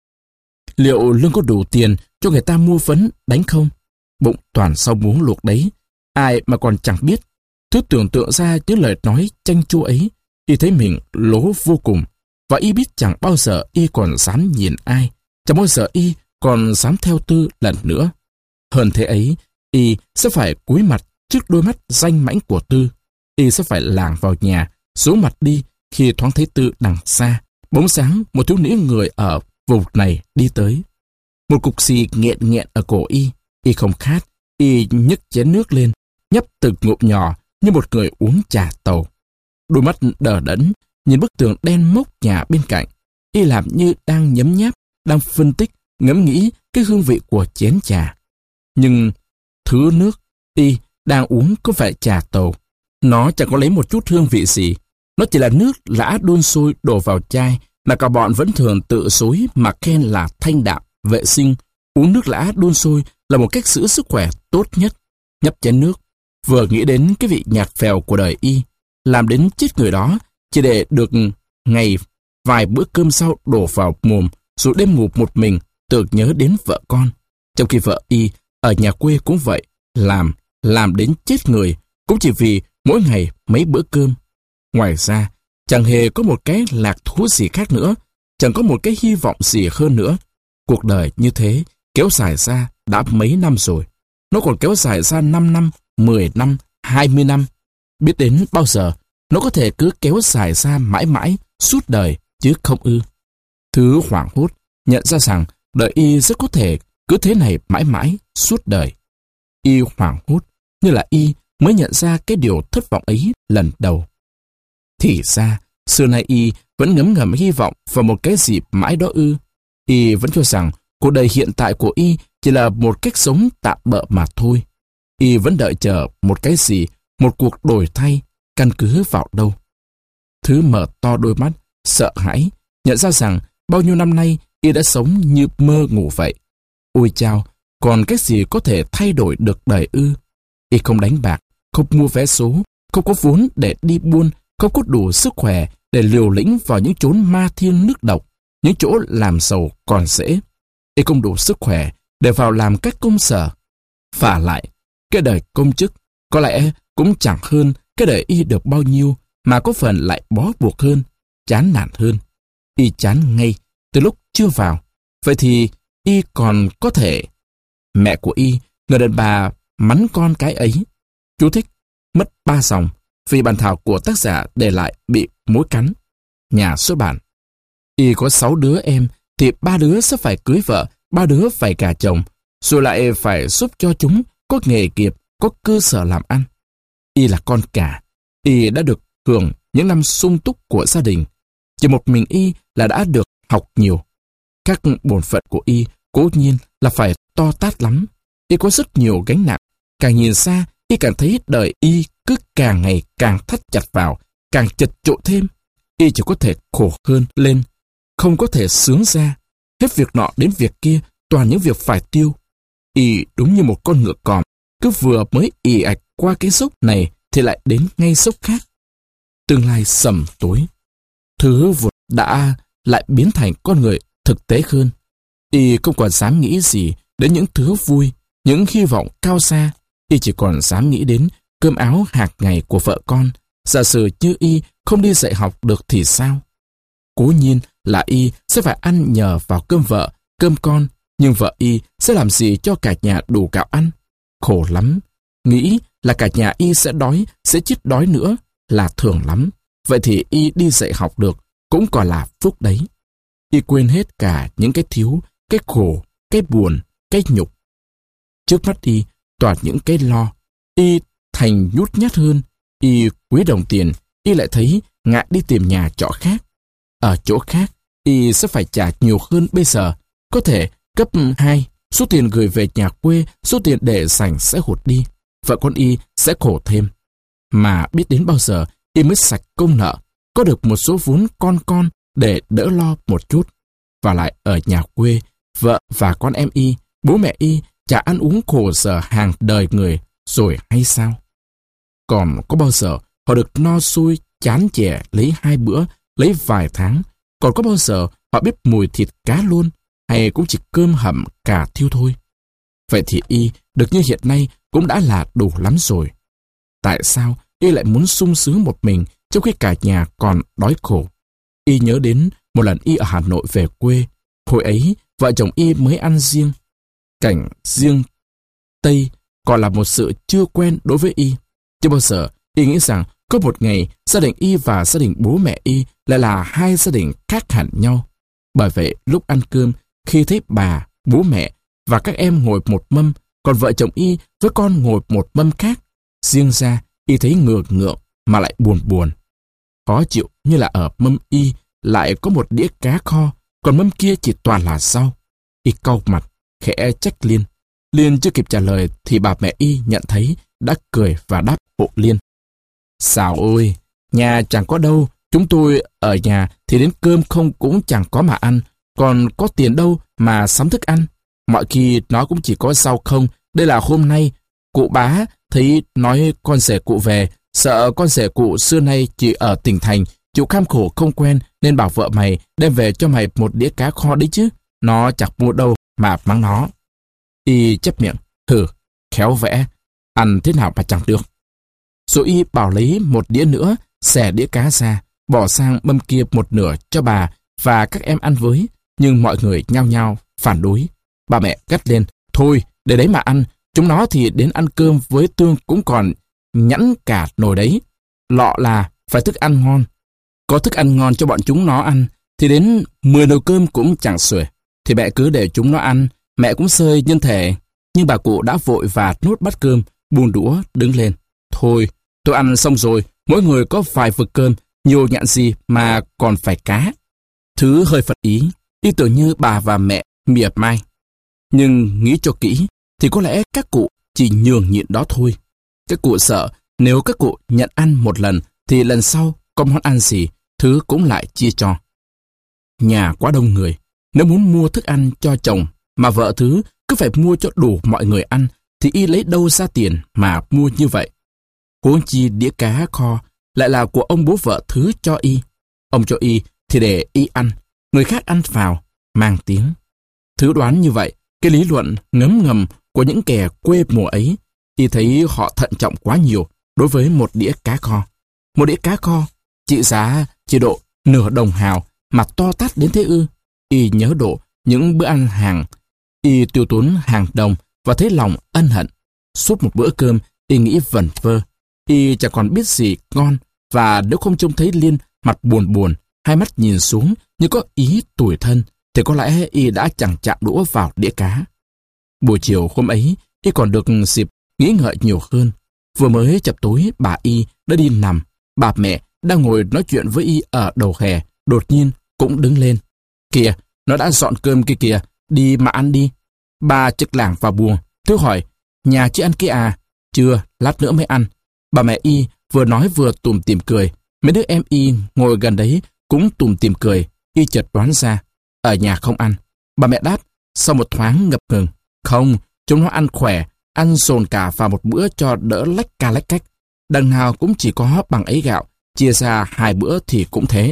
Liệu lương có đủ tiền cho người ta mua phấn đánh không? Bụng toàn sau muống luộc đấy, ai mà còn chẳng biết. Thứ tưởng tượng ra những lời nói chanh chua ấy, y thấy mình lố vô cùng, và y biết chẳng bao giờ y còn dám nhìn ai, chẳng bao giờ y còn dám theo Tư lần nữa. Hơn thế ấy, y sẽ phải cúi mặt trước đôi mắt danh mãnh của Tư. Y sẽ phải lảng vào nhà, xuống mặt đi khi thoáng thấy Tư đằng xa, bóng sáng một thiếu nữ người ở vùng này đi tới. Một cục xì nghẹn nghẹn ở cổ y, y không khát, y nhấc chén nước lên, nhấp từng ngụm nhỏ như một người uống trà tàu. Đôi mắt đờ đẫn nhìn bức tường đen mốc nhà bên cạnh, y làm như đang nhấm nháp, đang phân tích, ngẫm nghĩ cái hương vị của chén trà. Nhưng thứ nước y đang uống có phải trà tàu, nó chẳng có lấy một chút hương vị gì. Nó chỉ là nước lã đun sôi đổ vào chai mà cả bọn vẫn thường tự xối mà khen là thanh đạm, vệ sinh. Uống nước lã đun sôi là một cách giữ sức khỏe tốt nhất. Nhấp chén nước, vừa nghĩ đến cái vị nhạt phèo của đời y, làm đến chết người đó, chỉ để được ngày vài bữa cơm sau đổ vào mồm, rồi đêm ngủ một mình, tưởng nhớ đến vợ con. Trong khi vợ y ở nhà quê cũng vậy, làm, làm đến chết người, cũng chỉ vì mỗi ngày mấy bữa cơm. Ngoài ra, chẳng hề có một cái lạc thú gì khác nữa, chẳng có một cái hy vọng gì hơn nữa. Cuộc đời như thế kéo dài ra đã mấy năm rồi. Nó còn kéo dài ra năm năm, mười năm, hai mươi năm. Biết đến bao giờ nó có thể cứ kéo dài ra mãi mãi, suốt đời, chứ không ư. Thứ hoảng hốt nhận ra rằng đời y rất có thể cứ thế này mãi mãi, suốt đời. Y hoảng hốt như là y mới nhận ra cái điều thất vọng ấy lần đầu. Thì ra, xưa nay y vẫn ngấm ngầm hy vọng vào một cái gì mãi đó ư. Y vẫn cho rằng cuộc đời hiện tại của y chỉ là một cách sống tạm bợ mà thôi. Y vẫn đợi chờ một cái gì, một cuộc đổi thay, căn cứ vào đâu. Thứ mở to đôi mắt, sợ hãi, nhận ra rằng bao nhiêu năm nay y đã sống như mơ ngủ vậy. Ôi chao, còn cái gì có thể thay đổi được đời ư? Y không đánh bạc, không mua vé số, không có vốn để đi buôn, không có đủ sức khỏe để liều lĩnh vào những chốn ma thiên nước độc, những chỗ làm giàu còn dễ. Y không đủ sức khỏe để vào làm các công sở. Và lại, cái đời công chức có lẽ cũng chẳng hơn cái đời y được bao nhiêu, mà có phần lại bó buộc hơn, chán nản hơn. Y chán ngay từ lúc chưa vào. Vậy thì y còn có thể... Mẹ của y, người đàn bà mắng con cái ấy. Chú thích, mất ba dòng vì bản thảo của tác giả để lại bị mối cắn. Nhà xuất bản. Y có sáu đứa em thì ba đứa sẽ phải cưới vợ, ba đứa phải gả chồng, rồi lại phải giúp cho chúng có nghề nghiệp, có cơ sở làm ăn. Y là con cả. Y đã được hưởng những năm sung túc của gia đình. Chỉ một mình y là đã được học nhiều. Các bổn phận của y cố nhiên là phải to tát lắm. Y có rất nhiều gánh nặng. Càng nhìn xa, y càng thấy đời y cứ càng ngày càng thắt chặt vào, càng chật chội thêm. Y chỉ có thể khổ hơn lên, không có thể sướng ra. Hết việc nọ đến việc kia, toàn những việc phải tiêu. Y đúng như một con ngựa còm, cứ vừa mới ì ạch qua cái dốc này thì lại đến ngay dốc khác. Tương lai sầm tối. Thứ vụt đã lại biến thành con người thực tế hơn. Y không còn dám nghĩ gì đến những thứ vui, những hy vọng cao xa. Y chỉ còn dám nghĩ đến cơm áo hàng ngày của vợ con. Giả sử như y không đi dạy học được thì sao? Cố nhiên là y sẽ phải ăn nhờ vào cơm vợ, cơm con, nhưng vợ y sẽ làm gì cho cả nhà đủ gạo ăn? Khổ lắm. Nghĩ là cả nhà y sẽ đói, sẽ chết đói nữa là thường lắm. Vậy thì y đi dạy học được cũng còn là phúc đấy. Y quên hết cả những cái thiếu, cái khổ, cái buồn, cái nhục. Trước mắt y toàn những cái lo. Y thành nhút nhát hơn. Y quý đồng tiền, y lại thấy ngại đi tìm nhà trọ khác. Ở chỗ khác, y sẽ phải trả nhiều hơn bây giờ. Có thể cấp hai, số tiền gửi về nhà quê, số tiền để dành sẽ hụt đi. Vợ con y sẽ khổ thêm. mà biết đến bao giờ y mới sạch công nợ, có được một số vốn con con để đỡ lo một chút. Và lại ở nhà quê, vợ và con em y, bố mẹ y chả ăn uống khổ sở hàng đời người rồi hay sao? Còn có bao giờ họ được no xui, chán chè lấy hai bữa, lấy vài tháng? Còn có bao giờ họ biết mùi thịt cá luôn, hay cũng chỉ cơm hầm cà thiêu thôi? Vậy thì y được như hiện nay cũng đã là đủ lắm rồi. Tại sao y lại muốn sung sướng một mình trong khi cả nhà còn đói khổ? Y nhớ đến một lần y ở Hà Nội về quê. Hồi ấy, vợ chồng y mới ăn riêng. Cảnh riêng Tây còn là một sự chưa quen đối với y. Chưa bao giờ y nghĩ rằng có một ngày gia đình y và gia đình bố mẹ y lại là hai gia đình khác hẳn nhau. Bởi vậy lúc ăn cơm, khi thấy bà, bố mẹ và các em ngồi một mâm, còn vợ chồng y với con ngồi một mâm khác, riêng ra y thấy ngượng ngượng mà lại buồn buồn. Khó chịu như là ở mâm y lại có một đĩa cá kho, còn mâm kia chỉ toàn là rau. Y cau mặt, khẽ trách Liên. Liên chưa kịp trả lời thì bà mẹ y nhận thấy đã cười và đáp hộ Liên. Xào ôi, nhà chẳng có đâu, chúng tôi ở nhà thì đến cơm không cũng chẳng có mà ăn, còn có tiền đâu mà sắm thức ăn. Mọi khi nó cũng chỉ có rau không. Đây là hôm nay cụ bá thấy nói con rể cụ về, sợ con rể cụ xưa nay chỉ ở tỉnh thành, chịu kham khổ không quen, nên bảo vợ mày đem về cho mày một đĩa cá kho đấy chứ. Nó chẳng mua đâu mà mắng nó. Y chép miệng, hừ, khéo vẽ, ăn thế nào mà chẳng được. Rồi y bảo lấy một đĩa nữa, xẻ đĩa cá ra, bỏ sang mâm kia một nửa cho bà và các em ăn với. Nhưng mọi người nhao nhao phản đối. Bà mẹ gắt lên, thôi để đấy mà ăn, chúng nó thì đến ăn cơm với tương cũng còn nhẵn cả nồi đấy. Lọ là phải thức ăn ngon. Có thức ăn ngon cho bọn chúng nó ăn thì đến mười nồi cơm cũng chẳng xuể. Thì mẹ cứ để chúng nó ăn, mẹ cũng xơi nhân thể. Nhưng bà cụ đã vội và nuốt bát cơm, buông đũa đứng lên. Thôi, tôi ăn xong rồi, mỗi người có vài vực cơm, nhiều nhạn gì mà còn phải cá. Thứ hơi phật ý, y tưởng như bà và mẹ mỉa mai. Nhưng nghĩ cho kỹ, thì có lẽ các cụ chỉ nhường nhịn đó thôi. Các cụ sợ nếu các cụ nhận ăn một lần, thì lần sau có món ăn gì, thứ cũng lại chia cho. Nhà quá đông người, nếu muốn mua thức ăn cho chồng, mà vợ thứ cứ phải mua cho đủ mọi người ăn, thì y lấy đâu ra tiền mà mua như vậy. Huống chi đĩa cá kho lại là của ông bố vợ thứ cho y. Ông cho y thì để y ăn, người khác ăn vào, mang tiếng. Thứ đoán như vậy, cái lý luận ngấm ngầm của những kẻ quê mùa ấy, y thấy họ thận trọng quá nhiều đối với một đĩa cá kho. Một đĩa cá kho, trị giá chỉ độ nửa đồng hào mà to tát đến thế ư. Y nhớ độ những bữa ăn hàng, y tiêu tốn hàng đồng và thấy lòng ân hận. Suốt một bữa cơm, y nghĩ vẩn vơ. Y chẳng còn biết gì ngon, và nếu không trông thấy Liên mặt buồn buồn, hai mắt nhìn xuống như có ý tủi thân, thì có lẽ y đã chẳng chạm đũa vào đĩa cá. Buổi chiều hôm ấy, y còn được dịp nghĩ ngợi nhiều hơn. Vừa mới chập tối, bà y đã đi nằm. Bà mẹ đang ngồi nói chuyện với y ở đầu hè, đột nhiên cũng đứng lên. Kìa, nó đã dọn cơm kia kìa, đi mà ăn đi. Bà trực lảng vào buồng, thưa hỏi, nhà chị ăn kia à? Chưa, lát nữa mới ăn. Bà mẹ y vừa nói vừa tủm tỉm cười. Mấy đứa em y ngồi gần đấy cũng tủm tỉm cười. Y chợt đoán ra, ở nhà không ăn. Bà mẹ đáp, sau một thoáng ngập ngừng, không, chúng nó ăn khỏe, ăn dồn cả vào một bữa cho đỡ lách ca lách cách. Đằng nào cũng chỉ có bằng ấy gạo, chia ra hai bữa thì cũng thế.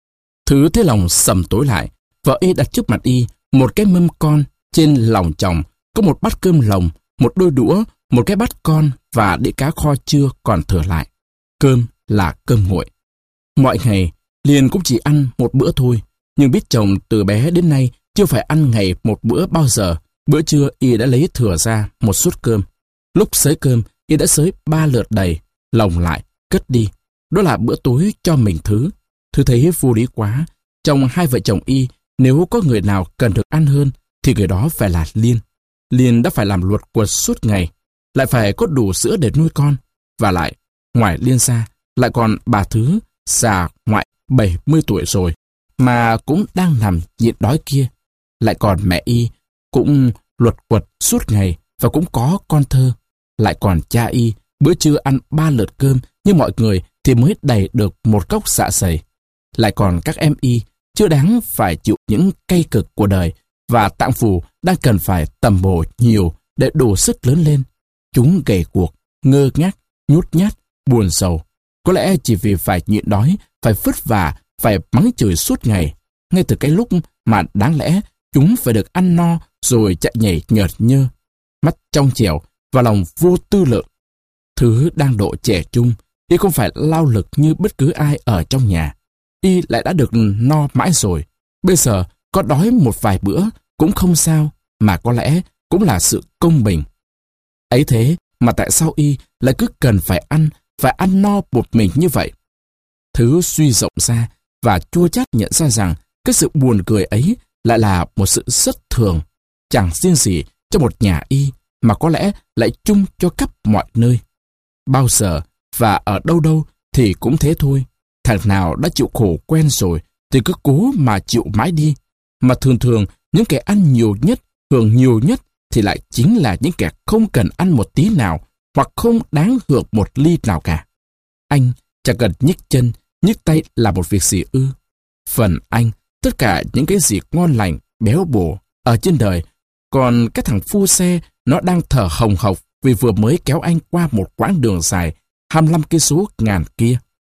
Thứ thế lòng sầm tối lại, vợ y đặt trước mặt y một cái mâm con, trên lòng chồng có một bát cơm lồng, một đôi đũa, một cái bát con và đĩa cá kho chưa còn thừa lại. Cơm là cơm nguội. Mọi ngày, Liên cũng chỉ ăn một bữa thôi, nhưng biết chồng từ bé đến nay chưa phải ăn ngày một bữa bao giờ. Bữa trưa y đã lấy thừa ra một suất cơm. Lúc xới cơm, y đã xới ba lượt đầy, lồng lại, cất đi. Đó là bữa tối cho mình Thứ. Thứ thấy vô lý quá. Trong hai vợ chồng y, nếu có người nào cần được ăn hơn, thì người đó phải là Liên. Liên đã phải làm luột quật suốt ngày, lại phải có đủ sữa để nuôi con. Và lại, ngoài Liên ra, lại còn bà Thứ, già ngoại bảy mươi tuổi rồi, mà cũng đang nằm nhịn đói kia. Lại còn mẹ y, cũng luột quật suốt ngày và cũng có con thơ. Lại còn cha y, Bữa trưa ăn ba lượt cơm như mọi người thì mới đầy được một cốc dạ dày. Lại còn các em y chưa đáng phải chịu những cay cực của đời, và tạng phủ đang cần phải tầm bổ nhiều để đủ sức lớn lên. Chúng gầy guộc, ngơ ngác, nhút nhát, buồn rầu. Có lẽ chỉ vì phải nhịn đói, phải vất vả, phải mắng chửi suốt ngày, ngay từ cái lúc mà đáng lẽ chúng phải được ăn no rồi chạy nhảy nhợt nhơ, mắt trong trẻo và lòng vô tư lượng. Thứ đang độ trẻ trung, y không phải lao lực như bất cứ ai ở trong nhà. Y lại đã được no mãi rồi. Bây giờ có đói một vài bữa cũng không sao, mà có lẽ cũng là sự công bình. Ấy thế mà tại sao y lại cứ cần phải ăn, phải ăn no một mình như vậy? Thứ suy rộng ra và chua chát nhận ra rằng cái sự buồn cười ấy lại là một sự rất thường, chẳng riêng gì cho một nhà y, mà có lẽ lại chung cho khắp mọi nơi. Bao giờ và ở đâu đâu thì cũng thế thôi. Thằng nào đã chịu khổ quen rồi thì cứ cố mà chịu mãi đi. Mà thường thường những kẻ ăn nhiều nhất, hưởng nhiều nhất thì lại chính là những kẻ không cần ăn một tí nào, hoặc không đáng hưởng một ly nào cả. Anh chẳng cần nhích chân, nhích tay là một việc gì ư? Phần anh, tất cả những cái gì ngon lành, béo bổ ở trên đời, còn cái thằng phu xe nó đang thở hồng hộc vì vừa mới kéo anh qua một quãng đường dài hai mươi lăm cây số ngàn kia.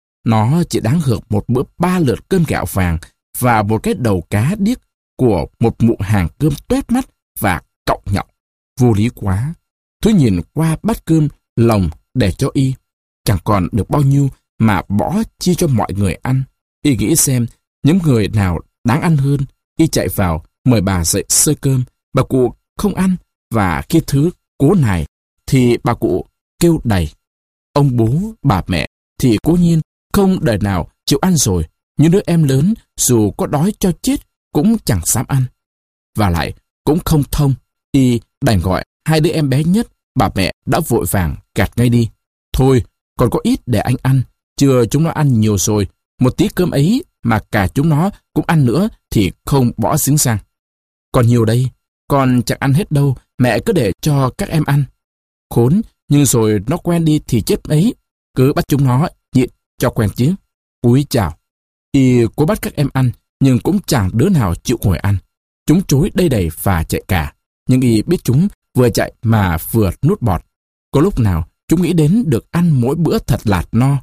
Nó chỉ đáng hưởng một bữa ba lượt cơm gạo vàng và một cái đầu cá điếc của một mụ hàng cơm toét mắt và cọng nhọng. Vô lý quá. Thứ nhìn qua bát cơm lòng để cho y, chẳng còn được bao nhiêu mà bỏ chia cho mọi người ăn. Y nghĩ xem những người nào đáng ăn hơn. Y chạy vào mời bà dậy xơi cơm. Bà cụ không ăn, và khi thứ cố nài thì bà cụ kêu đầy. Ông bố, bà mẹ thì cố nhiên không đời nào chịu ăn rồi. Những đứa em lớn dù có đói cho chết cũng chẳng dám ăn. Và lại cũng không thông. Y đành gọi hai đứa em bé nhất. Bà mẹ đã vội vàng gạt ngay đi. Thôi, còn có ít để anh ăn. Chưa chúng nó ăn nhiều rồi. Một tí cơm ấy mà cả chúng nó cũng ăn nữa thì không bỏ dính sang. Còn nhiều đây, con chẳng ăn hết đâu. Mẹ cứ để cho các em ăn. Khốn, nhưng rồi nó quen đi thì chết ấy. Cứ bắt chúng nó nhịn cho quen chứ. Úi chào. Y cố bắt các em ăn, nhưng cũng chẳng đứa nào chịu ngồi ăn. Chúng chối đầy đầy và chạy cả. Nhưng y biết chúng vừa chạy mà vừa nuốt bọt. Có lúc nào chúng nghĩ đến được ăn mỗi bữa thật lạt no.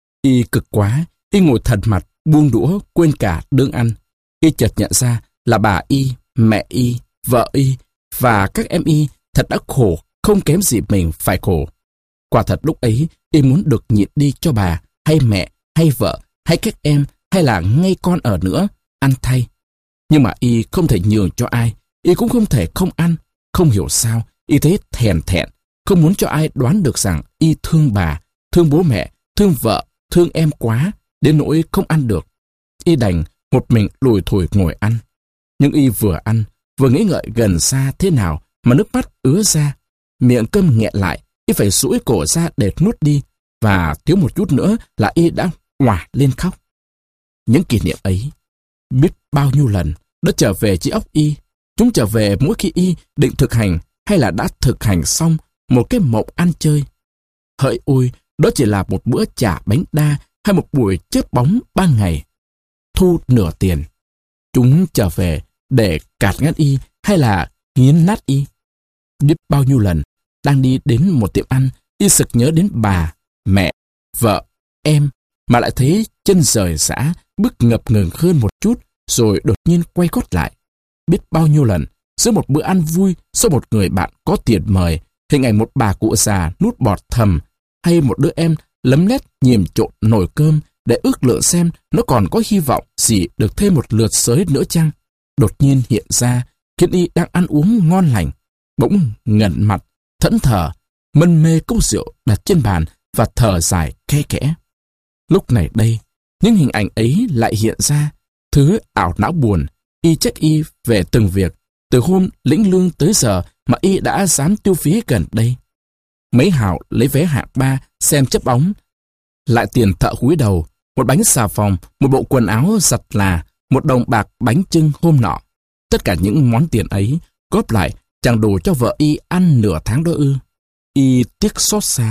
Y cực quá, y ngồi thần mặt, buông đũa, quên cả đương ăn. Y chợt nhận ra là bà y, mẹ y, vợ y và các em y thật đã khổ, không kém gì mình phải khổ. Quả thật lúc ấy, y muốn được nhịn đi cho bà, hay mẹ, hay vợ, hay các em, hay là ngay con ở nữa, ăn thay. Nhưng mà y không thể nhường cho ai, y cũng không thể không ăn. Không hiểu sao, y thấy thèn thẹn, không muốn cho ai đoán được rằng y thương bà, thương bố mẹ, thương vợ, thương em quá, đến nỗi không ăn được. Y đành một mình lùi thủi ngồi ăn. Nhưng y vừa ăn, vừa nghĩ ngợi gần xa thế nào mà nước mắt ứa ra. Miệng cơm nghẹn lại, y phải duỗi cổ ra để nuốt đi, và thiếu một chút nữa là y đã òa lên khóc. Những kỷ niệm ấy, biết bao nhiêu lần đã trở về trí óc y. Chúng trở về mỗi khi y định thực hành hay là đã thực hành xong một cái mộng ăn chơi. Hỡi ôi, đó chỉ là một bữa chả bánh đa hay một buổi chớp bóng ban ngày. Thu nửa tiền. Chúng trở về để cạt ngắt y hay là nghiến nát y. Biết bao nhiêu lần đang đi đến một tiệm ăn, y sực nhớ đến bà, mẹ, vợ, em, mà lại thấy chân rời rã, bước ngập ngừng hơn một chút, rồi đột nhiên quay gót lại. Biết bao nhiêu lần, giữa một bữa ăn vui, sau một người bạn có tiền mời, hình ảnh một bà cụ già nuốt bọt thầm, hay một đứa em lấm lét nhiềm trộn nồi cơm để ước lượng xem nó còn có hy vọng gì được thêm một lượt xới nữa chăng, đột nhiên hiện ra, khiến y đang ăn uống ngon lành, bỗng ngẩn mặt, thẫn thờ, mân mê cốc rượu đặt trên bàn và thở dài khe khẽ. Lúc này đây, những hình ảnh ấy lại hiện ra, thứ ảo não buồn. Y trách y về từng việc, từ hôm lĩnh lương tới giờ mà y đã dám tiêu phí gần đây. Mấy hào lấy vé hạng ba xem chấp bóng, lại tiền thợ húi đầu, một bánh xà phòng, một bộ quần áo giặt là, một đồng bạc bánh chưng hôm nọ. Tất cả những món tiền ấy góp lại chẳng đủ cho vợ y ăn nửa tháng đó ư. Y tiếc xót xa,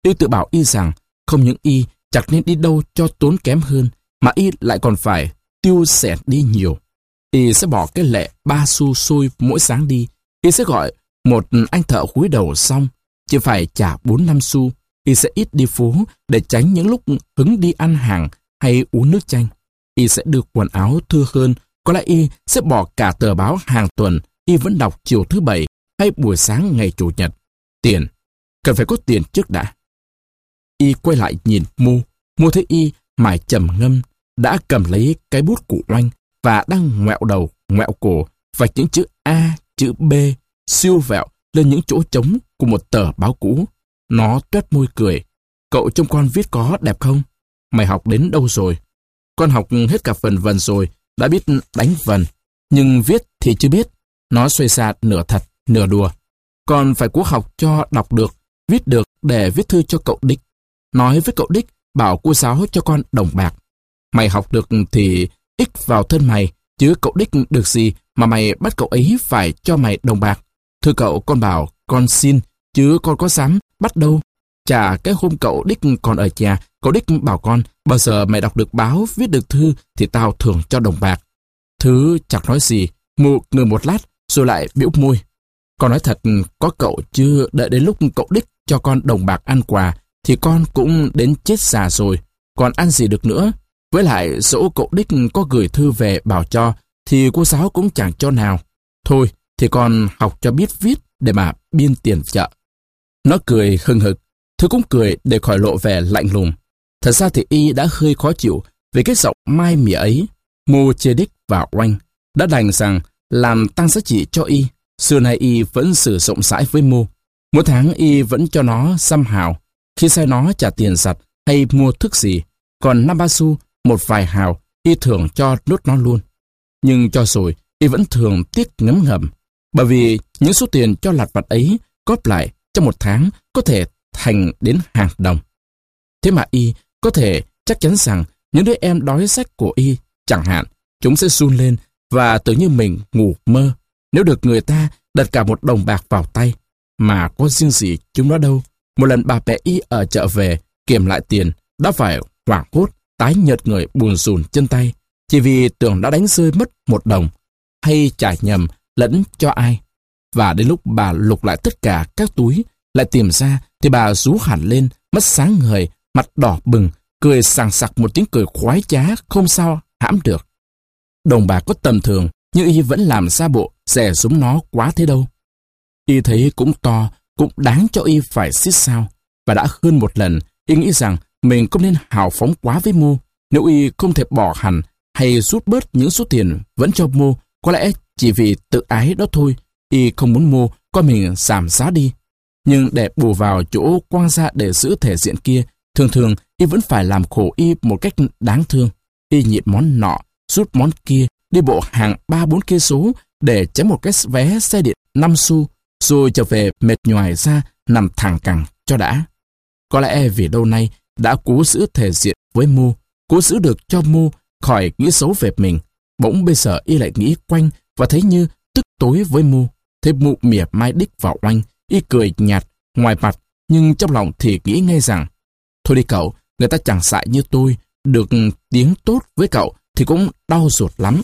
Y tự bảo Y rằng không những Y chẳng nên đi đâu cho tốn kém hơn, mà Y lại còn phải tiêu xẻ đi nhiều. Y sẽ bỏ cái lệ ba xu xôi mỗi sáng đi. Y sẽ gọi một anh thợ cúi đầu xong, chỉ phải trả bốn năm xu. Y sẽ ít đi phố để tránh những lúc hứng đi ăn hàng hay uống nước chanh. Y sẽ được quần áo thưa hơn. Có lẽ Y sẽ bỏ cả tờ báo hàng tuần Y vẫn đọc chiều thứ bảy hay buổi sáng ngày chủ nhật. Tiền, cần phải có tiền trước đã. Y quay lại nhìn Mô. Mô thấy Y mải trầm ngâm, đã cầm lấy cái bút của Oanh và đang ngoẹo đầu, ngoẹo cổ, vạch những chữ A, chữ B, siêu vẹo lên những chỗ trống của một tờ báo cũ. Nó toét môi cười. Cậu trông con viết có đẹp không? Mày học đến đâu rồi? Con học hết cả phần vần rồi, đã biết đánh vần. Nhưng viết thì chưa biết. Nó xoay xa nửa thật, nửa đùa. Con phải cố học cho đọc được, viết được để viết thư cho cậu Đích. Nói với cậu Đích, bảo cô giáo cho con đồng bạc. Mày học được thì ích vào thân mày, chứ cậu Đích được gì mà mày bắt cậu ấy phải cho mày đồng bạc. Thưa cậu, con bảo con xin, chứ con có dám bắt đâu. Chả cái hôm cậu Đích còn ở nhà, cậu Đích bảo con, bao giờ mày đọc được báo, viết được thư thì tao thưởng cho đồng bạc. Thứ chẳng nói gì, Mụ ngừng một lát rồi lại bĩu môi. Con nói thật, có cậu chứ đợi đến lúc cậu Đích cho con đồng bạc ăn quà thì con cũng đến chết già rồi, còn ăn gì được nữa. Với lại dẫu cậu Đích có gửi thư về bảo cho thì cô giáo cũng chẳng cho nào. Thôi thì con học cho biết viết để mà biên tiền chợ. Nó cười hừng hực, Thư cũng cười để khỏi lộ vẻ lạnh lùng. Thật ra thì Y đã hơi khó chịu về cái giọng mai mỉa ấy. Mô chê Đích và Oanh đã đành rằng làm tăng giá trị cho Y. Xưa nay Y vẫn xử rộng rãi với Mô. Mỗi tháng Y vẫn cho nó xăm hào khi sai nó trả tiền giặt hay mua thức gì. Còn năm ba xu, một vài hào, Y thường cho nốt nó luôn. Nhưng cho rồi, Y vẫn thường tiếc ngấm ngầm. Bởi vì những số tiền cho lặt vặt ấy góp lại trong một tháng có thể thành đến hàng đồng. Thế mà Y có thể chắc chắn rằng những đứa em đói sách của Y, chẳng hạn, chúng sẽ run lên và tưởng như mình ngủ mơ nếu được người ta đặt cả một đồng bạc vào tay. Mà có riêng gì chúng nó đâu. Một lần bà mẹ Y ở chợ về kiểm lại tiền, đã phải hoảng hốt, tái nhợt người, buồn rùn chân tay, chỉ vì tưởng đã đánh rơi mất một đồng, hay trả nhầm lẫn cho ai. Và đến lúc bà lục lại tất cả các túi, lại tìm ra thì bà rú hẳn lên, mắt sáng ngời, mặt đỏ bừng, cười sảng sặc một tiếng cười khoái trá không sao hãm được. Đồng bạc có tầm thường, nhưng Y vẫn làm ra bộ rẻ súng nó quá thế đâu. Y thấy cũng to, cũng đáng cho Y phải xít sao. Và đã hơn một lần, Y nghĩ rằng mình không nên hào phóng quá với Mô. Nếu Y không thể bỏ hẳn hay rút bớt những số tiền vẫn cho Mô, có lẽ chỉ vì tự ái đó thôi, Y không muốn Mô coi mình giảm giá đi. Nhưng để bù vào chỗ quang ra để giữ thể diện kia, thường thường Y vẫn phải làm khổ Y một cách đáng thương. Y nhịn món nọ, rút món kia, đi bộ hàng ba bốn cây số để chém một cái vé xe điện năm xu, rồi trở về mệt nhoài ra nằm thẳng cẳng cho đã. Có lẽ vì lâu nay đã cố giữ thể diện với Mô, cố giữ được cho Mô khỏi nghĩ xấu về mình. Bỗng bây giờ Y lại nghĩ quanh và thấy như tức tối với Mô. Thế Mụ mỉa mai Đích vào Oanh, Y cười nhạt ngoài mặt, nhưng trong lòng thì nghĩ ngay rằng thôi đi cậu, người ta chẳng xại như tôi, được tiếng tốt với cậu thì cũng đau ruột lắm.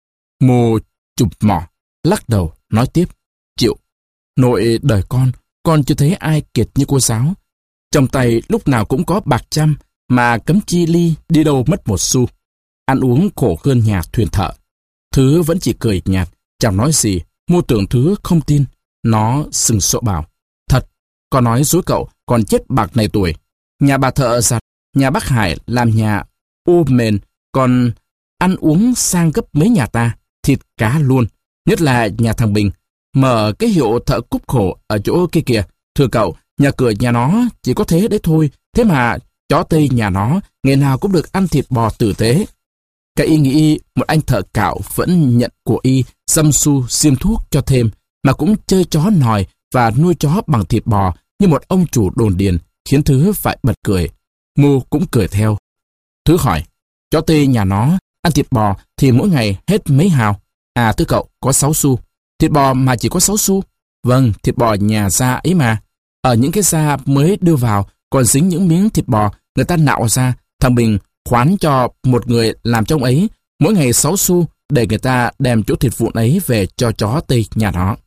Mô chụp mỏ, lắc đầu, nói tiếp. Chịu, nội đời con, con chưa thấy ai kiệt như cô giáo. Trong tay lúc nào cũng có bạc trăm, mà cấm chi ly đi đâu mất một xu. Ăn uống khổ hơn nhà thuyền thợ. Thứ vẫn chỉ cười nhạt, chẳng nói gì. Mô tưởng Thứ không tin. Nó sừng sộ bảo. Thật, con nói dối cậu, còn chết bạc này tuổi. Nhà bà thợ giặt, nhà bác Hải làm nhà ô mền, còn ăn uống sang gấp mấy nhà ta, thịt cá luôn. Nhất là nhà thằng Bình, mở cái hiệu thợ cúc khổ ở chỗ kia kìa. Thưa cậu, nhà cửa nhà nó chỉ có thế đấy thôi, thế mà chó Tây nhà nó ngày nào cũng được ăn thịt bò tử tế. Cái Y nghĩ một anh thợ cạo vẫn nhận của Y dăm xu xiêm thuốc cho thêm, mà cũng chơi chó nòi và nuôi chó bằng thịt bò như một ông chủ đồn điền, khiến Thứ phải bật cười. Mô cũng cười theo. Thứ hỏi, chó Tây nhà nó ăn thịt bò thì mỗi ngày hết mấy hào? À thưa cậu, có sáu xu. Thịt bò mà chỉ có sáu xu? Vâng, thịt bò nhà gia ấy mà. Ở những cái gia mới đưa vào còn dính những miếng thịt bò người ta nạo ra. Thằng Bình khoán cho một người làm trong ấy mỗi ngày sáu xu để người ta đem chỗ thịt vụn ấy về cho chó Tây nhà nó.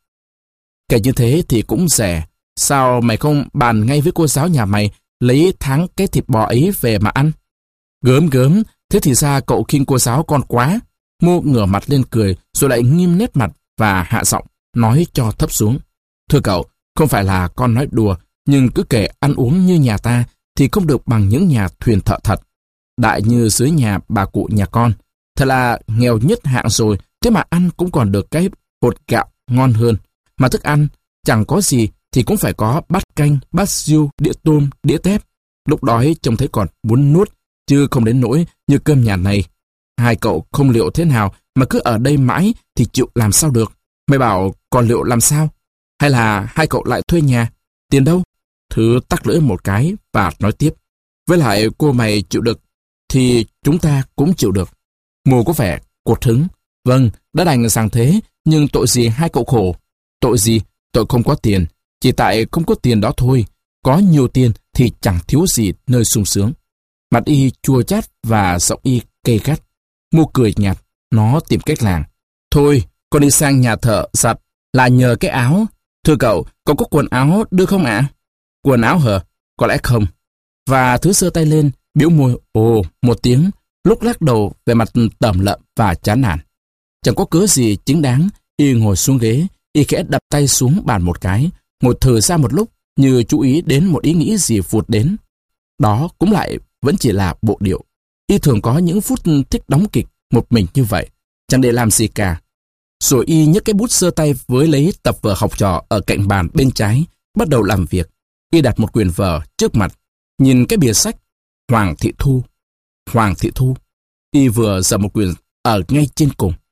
Kể như thế thì cũng rẻ. Sao mày không bàn ngay với cô giáo nhà mày lấy tháng cái thịt bò ấy về mà ăn? Gớm gớm, thế thì ra cậu khinh cô giáo con quá. Mô ngửa mặt lên cười rồi lại nghiêm nét mặt và hạ giọng nói cho thấp xuống. Thưa cậu, không phải là con nói đùa, nhưng cứ kể ăn uống như nhà ta thì không được bằng những nhà thuyền thợ thật. Đại như dưới nhà bà cụ nhà con. Thật là nghèo nhất hạng rồi, thế mà ăn cũng còn được cái bột gạo ngon hơn. Mà thức ăn, chẳng có gì thì cũng phải có bát canh, bát riêu, đĩa tôm, đĩa tép. Lúc đói trông thấy còn muốn nuốt, chứ không đến nỗi như cơm nhà này. Hai cậu không liệu thế nào mà cứ ở đây mãi thì chịu làm sao được. Mày bảo còn liệu làm sao? Hay là hai cậu lại thuê nhà? Tiền đâu? Thứ tắc lưỡi một cái và nói tiếp. Với lại cô mày chịu được thì chúng ta cũng chịu được. Mùa có vẻ cột hứng. Vâng, đã đành rằng thế, nhưng tội gì hai cậu khổ? Tội gì? Tội không có tiền. Chỉ tại không có tiền đó thôi. Có nhiều tiền thì chẳng thiếu gì nơi sung sướng. Mặt y chua chát và giọng y cay gắt. Mô cười nhạt, nó tìm cách làng. Thôi, con đi sang nhà thợ giặt là nhờ cái áo. Thưa cậu, cậu có quần áo đưa không ạ? À? Quần áo hả? Có lẽ không. Và thứ giơ tay lên, biểu môi ồ một tiếng, lúc lắc đầu về mặt tẩm lợm và chán nản. Chẳng có cớ gì chính đáng, y ngồi xuống ghế, y khẽ đập tay xuống bàn một cái, ngồi thở ra một lúc như chú ý đến một ý nghĩ gì vụt đến. Đó cũng lại vẫn chỉ là bộ điệu. Y thường có những phút thích đóng kịch một mình như vậy, chẳng để làm gì cả. Rồi y nhấc cái bút giơ tay với lấy tập vở học trò ở cạnh bàn bên trái, bắt đầu làm việc. Y đặt một quyển vở trước mặt, nhìn cái bìa sách Hoàng Thị Thu. Hoàng Thị Thu. Y vừa dở một quyển ở ngay trên cùng.